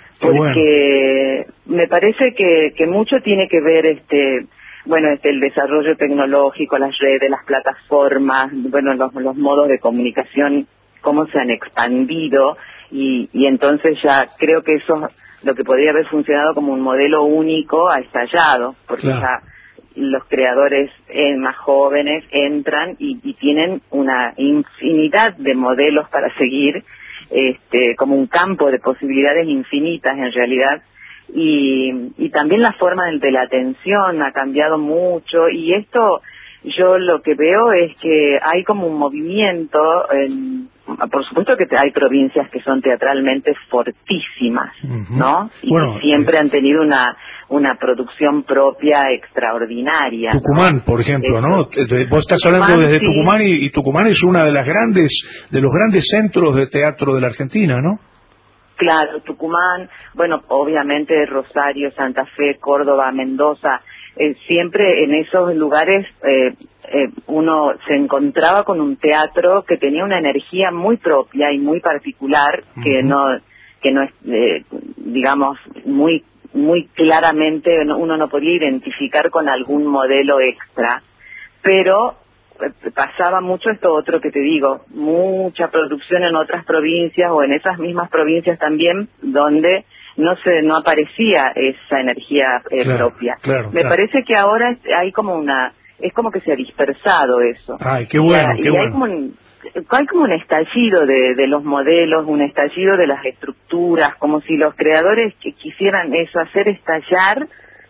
Q: Porque bueno. me parece que, que mucho tiene que ver este bueno este el desarrollo tecnológico, las redes, las plataformas, bueno los, los modos de comunicación, cómo se han expandido, y, y entonces ya creo que eso, lo que podría haber funcionado como un modelo único, ha estallado, porque claro. ya los creadores eh, más jóvenes entran y, y tienen una infinidad de modelos para seguir, este, como un campo de posibilidades infinitas en realidad, y, y también la forma de, de la atención ha cambiado mucho, y esto yo lo que veo es que hay como un movimiento, en, por supuesto que hay provincias que son teatralmente fortísimas, uh-huh. ¿no? Y bueno, que siempre eh, han tenido una una producción propia extraordinaria.
B: Tucumán, ¿no? Por ejemplo, ¿no? Vos estás Tucumán, hablando desde sí. Tucumán, y, y Tucumán es una de las grandes, de los grandes centros de teatro de la Argentina, ¿no?
Q: Claro, Tucumán, bueno, obviamente Rosario, Santa Fe, Córdoba, Mendoza, eh, siempre en esos lugares eh, eh, uno se encontraba con un teatro que tenía una energía muy propia y muy particular, uh-huh. que no que no es, eh, digamos, muy muy claramente uno no podía identificar con algún modelo extra, pero pasaba mucho esto otro que te digo, mucha producción en otras provincias o en esas mismas provincias también, donde no se no aparecía esa energía eh, claro, propia.
B: Claro,
Q: Me
B: claro.
Q: parece que ahora hay como una, es como que se ha dispersado eso.
B: Ay, qué bueno,
Q: y,
B: qué
Q: y
B: bueno.
Q: Hay como un, hay como un estallido de, de los modelos, un estallido de las estructuras, como si los creadores que quisieran eso, hacer estallar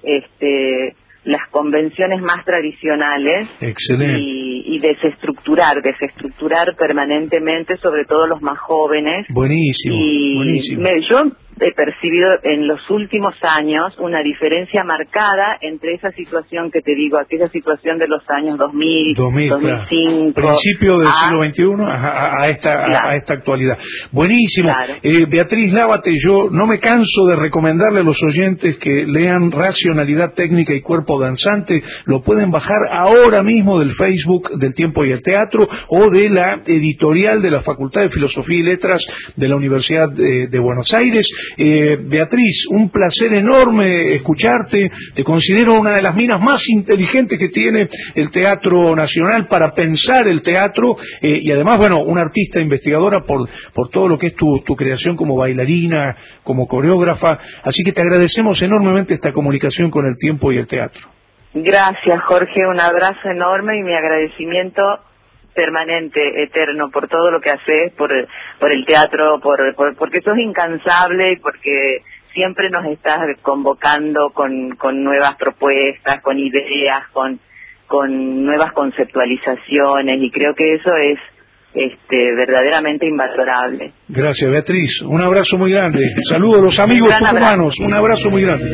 Q: este las convenciones más tradicionales.
B: Excelente.
Q: y, y desestructurar, desestructurar permanentemente, sobre todo los más jóvenes.
B: Buenísimo,
Q: y
B: buenísimo.
Q: Me, yo he percibido en los últimos años una diferencia marcada entre esa situación que te digo, aquella situación de los años dos mil, dos mil cinco,
B: claro. Principio del
Q: a,
B: siglo veintiuno a, a, a, esta,
Q: claro.
B: a, a esta actualidad. Buenísimo.
Q: Claro.
B: Eh, Beatriz Lávate, yo no me canso de recomendarle a los oyentes que lean Racionalidad Técnica y Cuerpo Danzante. Lo pueden bajar ahora mismo del Facebook del Tiempo y el Teatro, o de la editorial de la Facultad de Filosofía y Letras de la Universidad de, de Buenos Aires. Eh, Beatriz, un placer enorme escucharte. Te considero una de las minas más inteligentes que tiene el Teatro Nacional para pensar el teatro, eh, y además, bueno, una artista investigadora por, por todo lo que es tu, tu creación como bailarina, como coreógrafa. Así que te agradecemos enormemente esta comunicación con el Tiempo y el Teatro.
Q: Gracias, Jorge, un abrazo enorme y mi agradecimiento permanente, eterno, por todo lo que haces, por, por el teatro, por, por porque sos incansable y porque siempre nos estás convocando con, con nuevas propuestas, con ideas, con, con nuevas conceptualizaciones, y creo que eso es este verdaderamente invalorable.
B: Gracias, Beatriz. Un abrazo muy grande. Saludos a los amigos tucumanos. Un abrazo muy grande.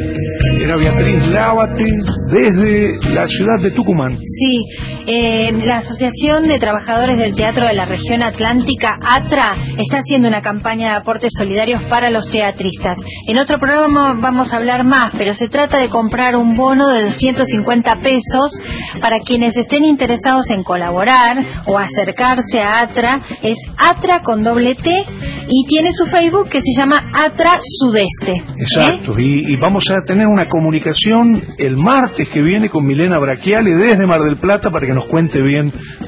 B: Era Beatriz Lávate desde la ciudad de Tucumán.
C: Sí, eh, la Asociación de Trabajadores del Teatro de la Región Atlántica, ATRA, está haciendo una campaña de aportes solidarios para los teatristas. En otro programa vamos a hablar más, pero se trata de comprar un bono de doscientos cincuenta pesos para quienes estén interesados en colaborar o acercarse a ATRA. Es ATRA con doble T y tiene su Facebook que se llama ATRA Sudeste.
B: Exacto,
C: ¿eh?
B: y, y vamos a tener una comunicación el martes que viene con Milena Brachiale desde Mar del Plata para que nos cuente bien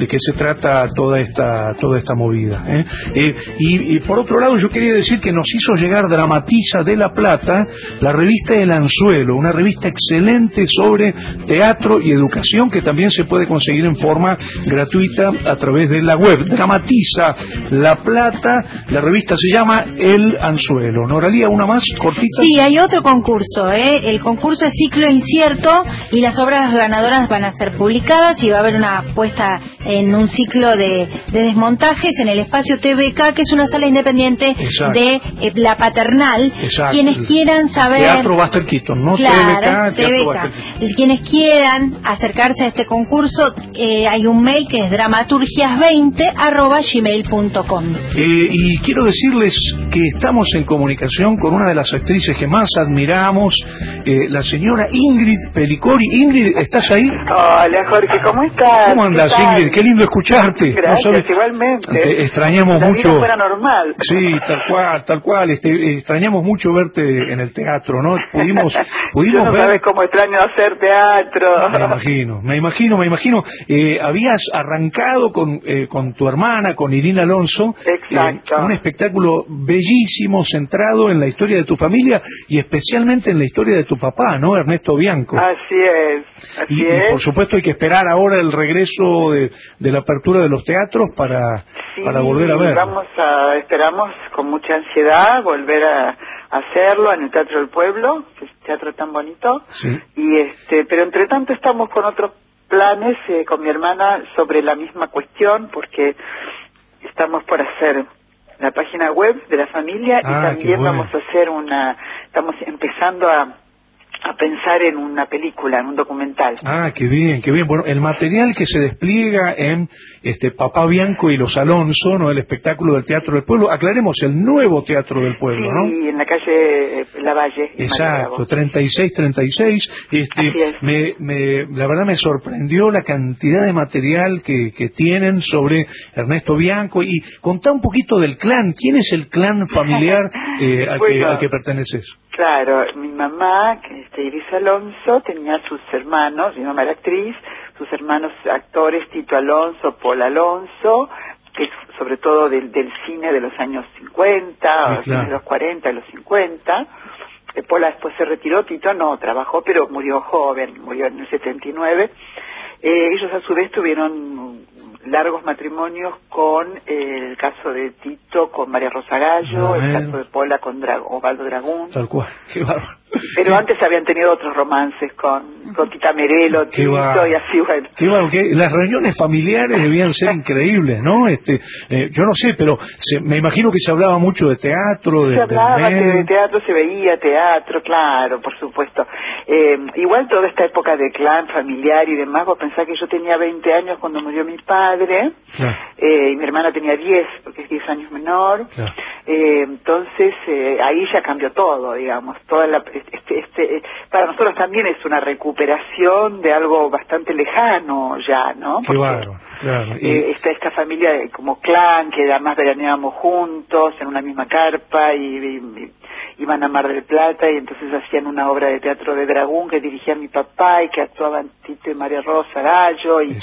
B: de qué se trata toda esta toda esta movida. ¿eh? Eh, y, y por otro lado, yo quería decir que nos hizo llegar Dramatiza de La Plata la revista El Anzuelo, una revista excelente sobre teatro y educación que también se puede conseguir en forma gratuita a través de la web. Dramatiza La Plata, la revista se llama El Anzuelo. Noralía, una más cortita.
C: Sí, hay otro concurso, ¿eh? El concurso es ciclo incierto y las obras ganadoras van a ser publicadas y va a haber una puesta en un ciclo de, de desmontajes en el espacio T V K, que es una sala independiente Exacto. de eh, La Paternal.
B: Exacto.
C: Quienes quieran saber...
B: Teatro Buster Keaton, no
C: claro,
B: T V K.
C: T V K. Quienes quieran acercarse a este concurso, eh, hay un mail que es dramaturgias veinte arroba gmail punto com.
B: Eh, y quiero decirles que estamos en comunicación con una de las actrices que más admiramos, eh, la señora Ingrid Pelicori. Ingrid, ¿estás ahí?
R: Hola Jorge, ¿cómo estás?
B: ¿Cómo andas, Ingrid? Qué lindo escucharte.
R: Gracias,
B: ¿No sabes?
R: Igualmente.
B: Te extrañamos
R: la
B: mucho.
R: Vida fuera normal.
B: Sí, tal cual, tal cual. Este, extrañamos mucho verte en el teatro, ¿no? Pudimos, pudimos
R: Yo no
B: ver...
R: sabes cómo extraño hacer teatro.
B: Me imagino, me imagino, me imagino. Eh, habías arrancado con, eh, con tu hermana, con Irina Alonso,
R: Exacto.
B: Eh, un espectáculo bellísimo, centrado en la historia de tu familia y especialmente en la historia de tu papá, ¿no? Ernesto Bianco.
R: Así es, así
B: y,
R: es.
B: Y por supuesto hay que esperar ahora el regreso de, de la apertura de los teatros para,
R: sí,
B: para volver a ver.
R: Vamos a, esperamos con mucha ansiedad volver a hacerlo en el Teatro del Pueblo, que es un teatro tan bonito.
B: Sí.
R: Y este, pero entre tanto estamos con otros planes eh, con mi hermana sobre la misma cuestión, porque estamos por hacer la página web de la familia
B: ah,
R: y también
B: bueno.
R: vamos a hacer una, estamos empezando a a pensar en una película, en un documental.
B: Ah, qué bien, qué bien. Bueno, el material que se despliega en este Papá Bianco y los Alonso, ¿no? El espectáculo del Teatro del Pueblo. Aclaremos, el nuevo Teatro del Pueblo,
R: sí,
B: ¿no?
R: Sí, en la calle eh, Lavalle.
B: Exacto, treinta y seis treinta y seis. Este, me, me, la verdad me sorprendió la cantidad de material que, que tienen sobre Ernesto Bianco. Y contá un poquito del clan. ¿Quién es el clan familiar eh, al, bueno, que, al que perteneces?
R: Claro, mi mamá, que este, Iris Alonso, tenía sus hermanos, mi mamá era actriz, sus hermanos actores, Tito Alonso, Paul Alonso, que es sobre todo del, del cine de los años cincuenta, sí, o claro. de los cuarenta, de los cincuenta. Eh, Paul después se retiró, Tito no, trabajó, pero murió joven, murió en el setenta y nueve. Eh, ellos a su vez tuvieron largos matrimonios con eh, el caso de Tito con María Rosa Gallo, el caso de Pola con Dra Osvaldo Dragún.
B: Tal cual, qué bárbaro.
R: Pero antes habían tenido otros romances con, con Tita Merelo, Tito y así, bueno.
B: Qué bárbaro, que las reuniones familiares debían ser increíbles, ¿no? Este, eh, yo no sé, pero se, me imagino que se hablaba mucho de teatro. De,
R: se hablaba
B: de,
R: de teatro, se veía teatro, claro, por supuesto. Eh, igual toda esta época de clan familiar y demás, vos pensás que yo tenía veinte años cuando murió mi padre,
B: claro.
R: eh, y mi hermana tenía diez, porque es diez años menor.
B: Claro.
R: Eh, entonces, eh, ahí ya cambió todo, digamos, toda la... Este, este, para nosotros también es una recuperación de algo bastante lejano ya, ¿no?
B: Porque, claro, claro. Y...
R: eh, está esta familia como clan, que además veraneábamos juntos en una misma carpa y, y iban a Mar del Plata y entonces hacían una obra de teatro de Dragún que dirigía mi papá y que actuaban Tito y María Rosa Gallo y,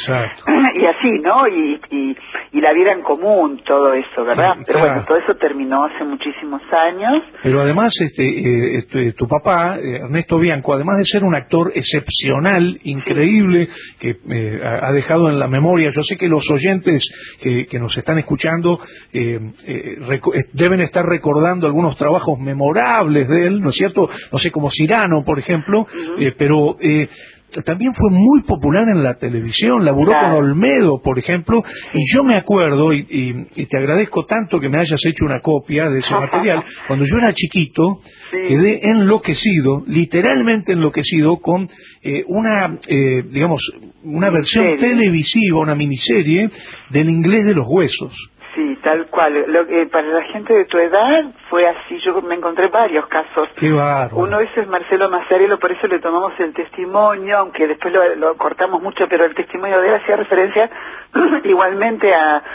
R: y así, ¿no? Y, y, y la vida en común, todo eso, ¿verdad? Sí, pero claro. Bueno, todo eso terminó hace muchísimos años.
B: Pero además, este, eh, este tu papá, eh, Ernesto Bianco, además de ser un actor excepcional, increíble, sí. que eh, ha dejado en la memoria, yo sé que los oyentes que, que nos están escuchando eh, eh, deben estar recordando algunos trabajos memorables de él, ¿no es cierto? No sé, como Cyrano, por ejemplo, uh-huh. eh, pero... Eh, también fue muy popular en la televisión, laburó claro. con Olmedo, por ejemplo, y yo me acuerdo, y, y, y te agradezco tanto que me hayas hecho una copia de ese material, cuando yo era chiquito, sí. quedé enloquecido, literalmente enloquecido, con eh, una, eh, digamos, una versión televisiva, una miniserie del Inglés de los Huesos.
R: Sí, tal cual. Lo, eh, para la gente de tu edad fue así. Yo me encontré varios casos.
B: Qué bárbaro.
R: Uno de esos es Marcelo Mazzarello, por eso le tomamos el testimonio, aunque después lo, lo cortamos mucho, pero el testimonio de él hacía referencia igualmente a,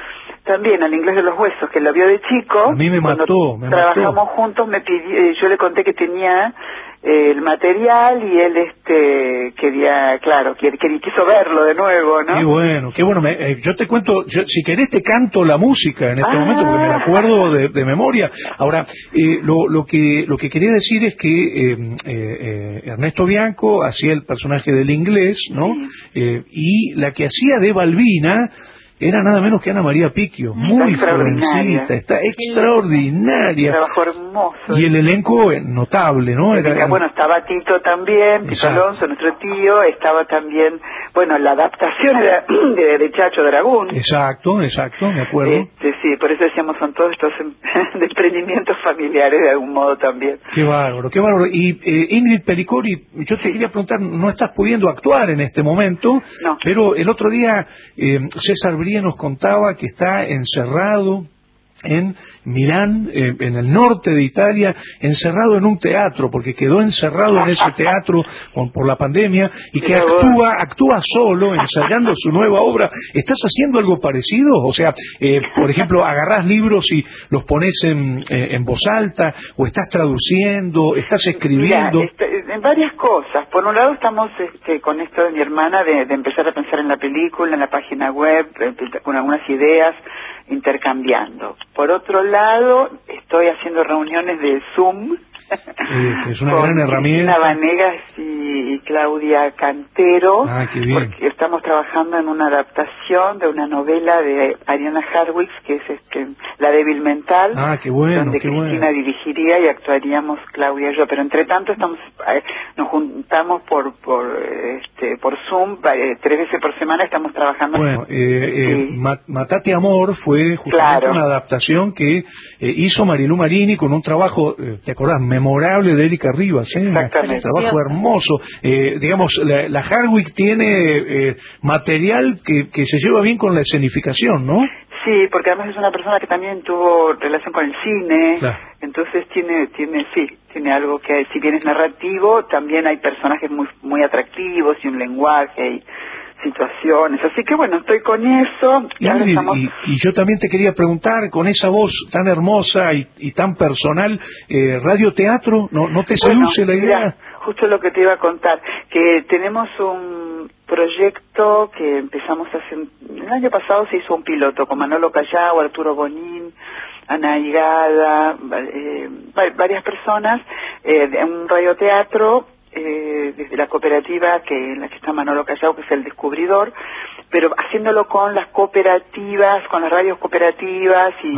R: también al Inglés de los Huesos, que lo vio de chico.
B: A mí me mató, me
R: trabajamos
B: mató.
R: juntos, me pidió, eh, yo le conté que tenía eh, el material y él este quería, claro, que, que quiso verlo de nuevo, ¿no?
B: Qué bueno, qué bueno. Me, eh, yo te cuento, yo, si querés te canto la música en este
R: Ah.
B: momento, porque me la acuerdo de, de memoria. Ahora, eh, lo, lo que lo que quería decir es que eh, eh, eh, Ernesto Bianco hacía el personaje del Inglés, ¿no? Eh, y la que hacía de Balbina era nada menos que Ana María Picchio, muy jovencita, está extraordinaria.
R: Trabajo hermoso.
B: Y el elenco eh, notable, ¿no? Era,
R: Era, bueno, estaba Tito también, Tito
B: Exacto.
R: Alonso, nuestro tío, estaba también, bueno, la adaptación era de, de Chacho Dragún.
B: Exacto, exacto, me acuerdo.
R: Este, sí, por eso decíamos, son todos estos em, de emprendimientos familiares de algún modo también.
B: Qué bárbaro, qué bárbaro. Y eh, Ingrid Pelicori, yo te quería preguntar, no estás pudiendo actuar en este momento,
R: no.
B: pero el otro día eh, César Brie nos contaba que está encerrado en Milán, eh, en el norte de Italia, encerrado en un teatro, porque quedó encerrado en ese teatro con, por la pandemia, y que actúa actúa solo, ensayando su nueva obra. ¿Estás haciendo algo parecido? O sea, eh, por ejemplo, agarrás libros y los pones en, eh, en voz alta, o estás traduciendo, estás escribiendo.
R: Mira, este, en varias cosas. Por un lado estamos este, con esto de mi hermana de, de empezar a pensar en la película, en la página web, eh, con algunas ideas, intercambiando. Por otro lado, estoy haciendo reuniones de Zoom.
B: Eh, que es una
R: con
B: gran herramienta.
R: Cristina Vanegas y, y Claudia Cantero.
B: Ah, qué bien.
R: Porque estamos trabajando en una adaptación de una novela de Ariana Harwicz, que es este, La débil mental.
B: Ah, qué bueno,
R: donde
B: qué
R: Cristina
B: bueno.
R: dirigiría y actuaríamos Claudia y yo. Pero entre tanto estamos, eh, nos juntamos por por este, por Zoom, eh, tres veces por semana estamos trabajando.
B: Bueno, eh, eh,
R: Sí.
B: Ma- Matate Amor fue justamente
R: Claro.
B: una adaptación que eh, hizo Marilú Marini con un trabajo, eh, ¿te acordás? Memorable de Erika Rivas, ¿eh? Un
R: Exactamente.
B: trabajo hermoso. Eh, digamos, la, la Hardwick tiene eh, material que, que se lleva bien con la escenificación, ¿no?
R: Sí, porque además es una persona que también tuvo relación con el cine,
B: Claro.
R: entonces tiene, tiene, sí, tiene algo que, si bien es narrativo, también hay personajes muy, muy atractivos y un lenguaje y situaciones, así que bueno, estoy con eso. Y ahora
B: Ingrid,
R: estamos...
B: y, y yo también te quería preguntar, con esa voz tan hermosa y, y tan personal, eh, radioteatro, ¿no, no te seduce
R: Bueno,
B: la idea?
R: mira, justo lo que te iba a contar, que tenemos un proyecto que empezamos hace, el año pasado se hizo un piloto con Manolo Callao, Arturo Bonín, Ana Higada, eh, varias personas, eh, de un radioteatro, eh, desde la cooperativa que en la que está Manolo Callao, que es el descubridor, pero haciéndolo con las cooperativas, con las radios cooperativas y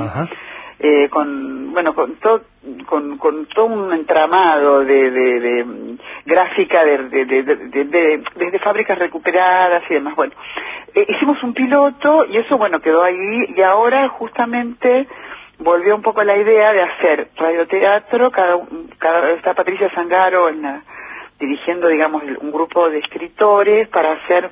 R: eh, con, bueno, con todo, con, con todo un entramado de, de, de gráfica de, de, de, de, de, desde fábricas recuperadas y demás. Bueno, eh, hicimos un piloto y eso, bueno, quedó ahí y ahora justamente volvió un poco la idea de hacer radioteatro. Cada, cada está Patricia Zangaro en la, dirigiendo, digamos, un grupo de escritores para hacer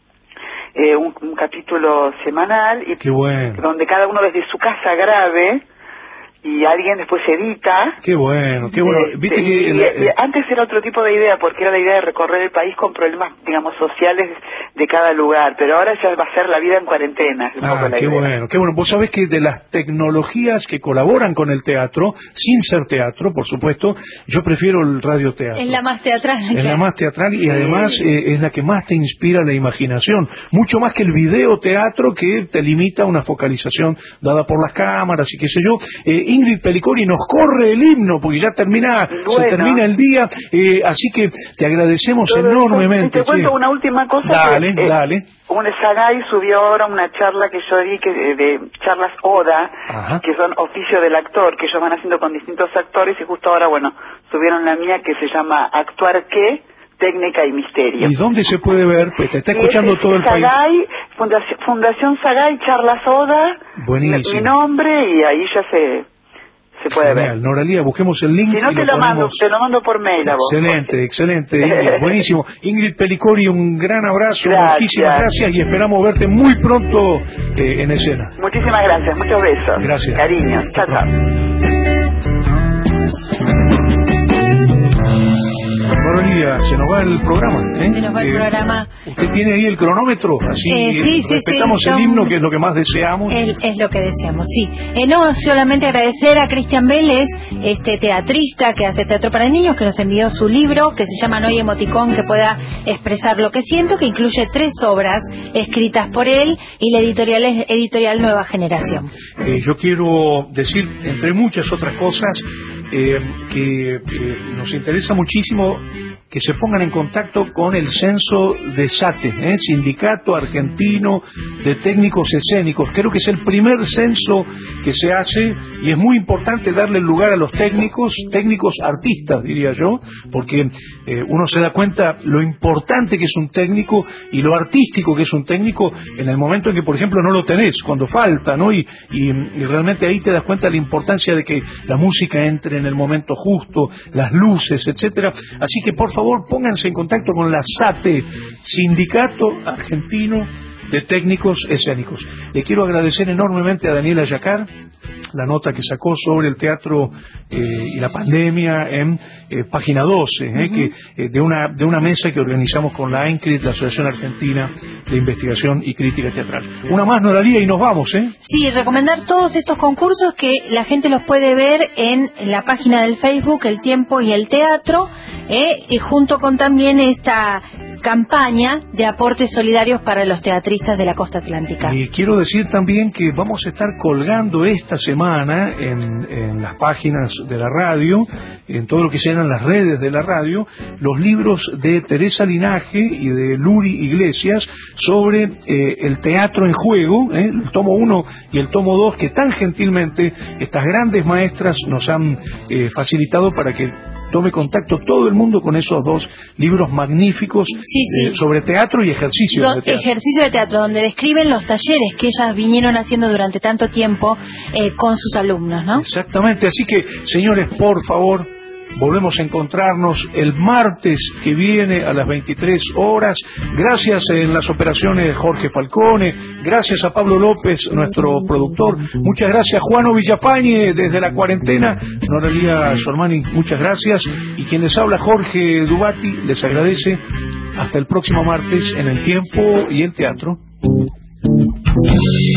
R: eh, un, un capítulo semanal y
B: Qué bueno.
R: donde cada uno desde su casa grabe y alguien después edita.
B: Qué bueno, qué bueno.
R: Eh,
B: Viste
R: y-
B: que
R: y-
B: la-
R: y antes era otro tipo de idea, porque era la idea de recorrer el país con problemas, digamos, sociales de cada lugar, pero ahora ya va a ser la vida en cuarentena. Es un poco
B: Ah,
R: la
B: qué
R: idea.
B: bueno, qué bueno. Vos sabés que de las tecnologías que colaboran con el teatro, sin ser teatro, por supuesto, yo prefiero el radioteatro.
C: Es la más teatral.
B: Es la más teatral y además eh, es la que más te inspira la imaginación, mucho más que el videoteatro que te limita a una focalización dada por las cámaras y qué sé yo. Eh, Ingrid Pelicori, nos corre el himno porque ya termina, se
R: Bueno.
B: termina el día, eh, así que te agradecemos
R: Todo eso.
B: enormemente.
R: Y te cuento
B: che.
R: una última cosa.
B: Dale,
R: que, eh,
B: dale.
R: Un Sagay subió ahora una charla que yo di, que de, de charlas ODA,
B: Ajá.
R: que son oficio del actor, que ellos van haciendo con distintos actores, y justo ahora, bueno, subieron la mía que se llama ¿Actuar qué? Técnica y misterio.
B: ¿Y dónde se puede ver? Pues te está
R: Y
B: escuchando
R: es
B: todo el país.
R: Sagay, Fundación, Fundación Sagay, charlas ODA,
B: Buenísimo.
R: mi nombre, y ahí ya se, se puede ver.
B: Genial. Noralía, busquemos el link
R: Si no
B: y
R: te
B: lo
R: lo mando,
B: ponemos.
R: te lo mando por mail a vos.
B: Excelente, excelente, Ingrid, buenísimo. Ingrid Pelicori, un gran abrazo,
R: Gracias.
B: muchísimas gracias y esperamos verte muy pronto eh, en escena.
R: Muchísimas gracias, muchos besos.
B: Gracias.
R: Cariños, chao, chao.
B: Noralía, Norelia, se nos va el programa. ¿eh?
C: Se nos va el
B: eh,
C: programa.
B: ¿Usted tiene ahí el cronómetro? Así
C: Eh, sí, sí,
B: respetamos
C: sí,
B: el
C: son-
B: himno, que es lo que más deseamos.
C: El- es lo que deseamos, sí. Eh, no, solamente agradecer a Cristian Vélez, este teatrista que hace teatro para niños, que nos envió su libro, que se llama No hay emoticón que pueda expresar lo que siento, que incluye tres obras escritas por él, y la editorial es editorial Nueva Generación.
B: Eh, yo quiero decir, entre muchas otras cosas, eh, que eh, nos interesa muchísimo que se pongan en contacto con el censo de SATE, ¿eh? Sindicato Argentino de Técnicos Escénicos. Creo que es el primer censo que se hace y es muy importante darle el lugar a los técnicos, técnicos artistas, diría yo, porque eh, uno se da cuenta lo importante que es un técnico y lo artístico que es un técnico en el momento en que, por ejemplo, no lo tenés, cuando falta, ¿no? Y, y, y realmente ahí te das cuenta de la importancia de que la música entre en el momento justo, las luces, etcétera. Así que, por favor, Por favor, pónganse en contacto con la SATE, Sindicato Argentino de Técnicos Escénicos. Le quiero agradecer enormemente a Daniela Yacar la nota que sacó sobre el teatro eh, y la pandemia en eh, página doce, eh, uh-huh. que, eh, de, una, de una mesa que organizamos con la AINCRIT, la Asociación Argentina de Investigación y Crítica Teatral. Una más, Noralía, y nos vamos, ¿eh?
C: Sí, recomendar todos estos concursos que la gente los puede ver en la página del Facebook, El Tiempo y el Teatro, eh, y junto con también esta campaña de aportes solidarios para los teatristas de la costa atlántica.
B: Y quiero decir también que vamos a estar colgando esta semana en, en las páginas de la radio, en todo lo que sean las redes de la radio, los libros de Teresa Linaje y de Luri Iglesias sobre eh, el teatro en juego, eh, el tomo uno y el tomo dos, que tan gentilmente estas grandes maestras nos han eh, facilitado para que tome contacto todo el mundo con esos dos libros magníficos
C: sí, sí.
B: Eh, sobre teatro y ejercicio
C: Lo,
B: de teatro.
C: Ejercicio de teatro, donde describen los talleres que ellas vinieron haciendo durante tanto tiempo eh, con sus alumnos, ¿no?
B: Exactamente, así que, señores, por favor, volvemos a encontrarnos el martes que viene a las veintitrés horas. Gracias en las operaciones Jorge Falcone, gracias a Pablo López, nuestro productor, muchas gracias Juano Villafañe desde la cuarentena, Noralía Sormani, muchas gracias, y quien les habla, Jorge Dubati, les agradece. Hasta el próximo martes en El Tiempo y el Teatro.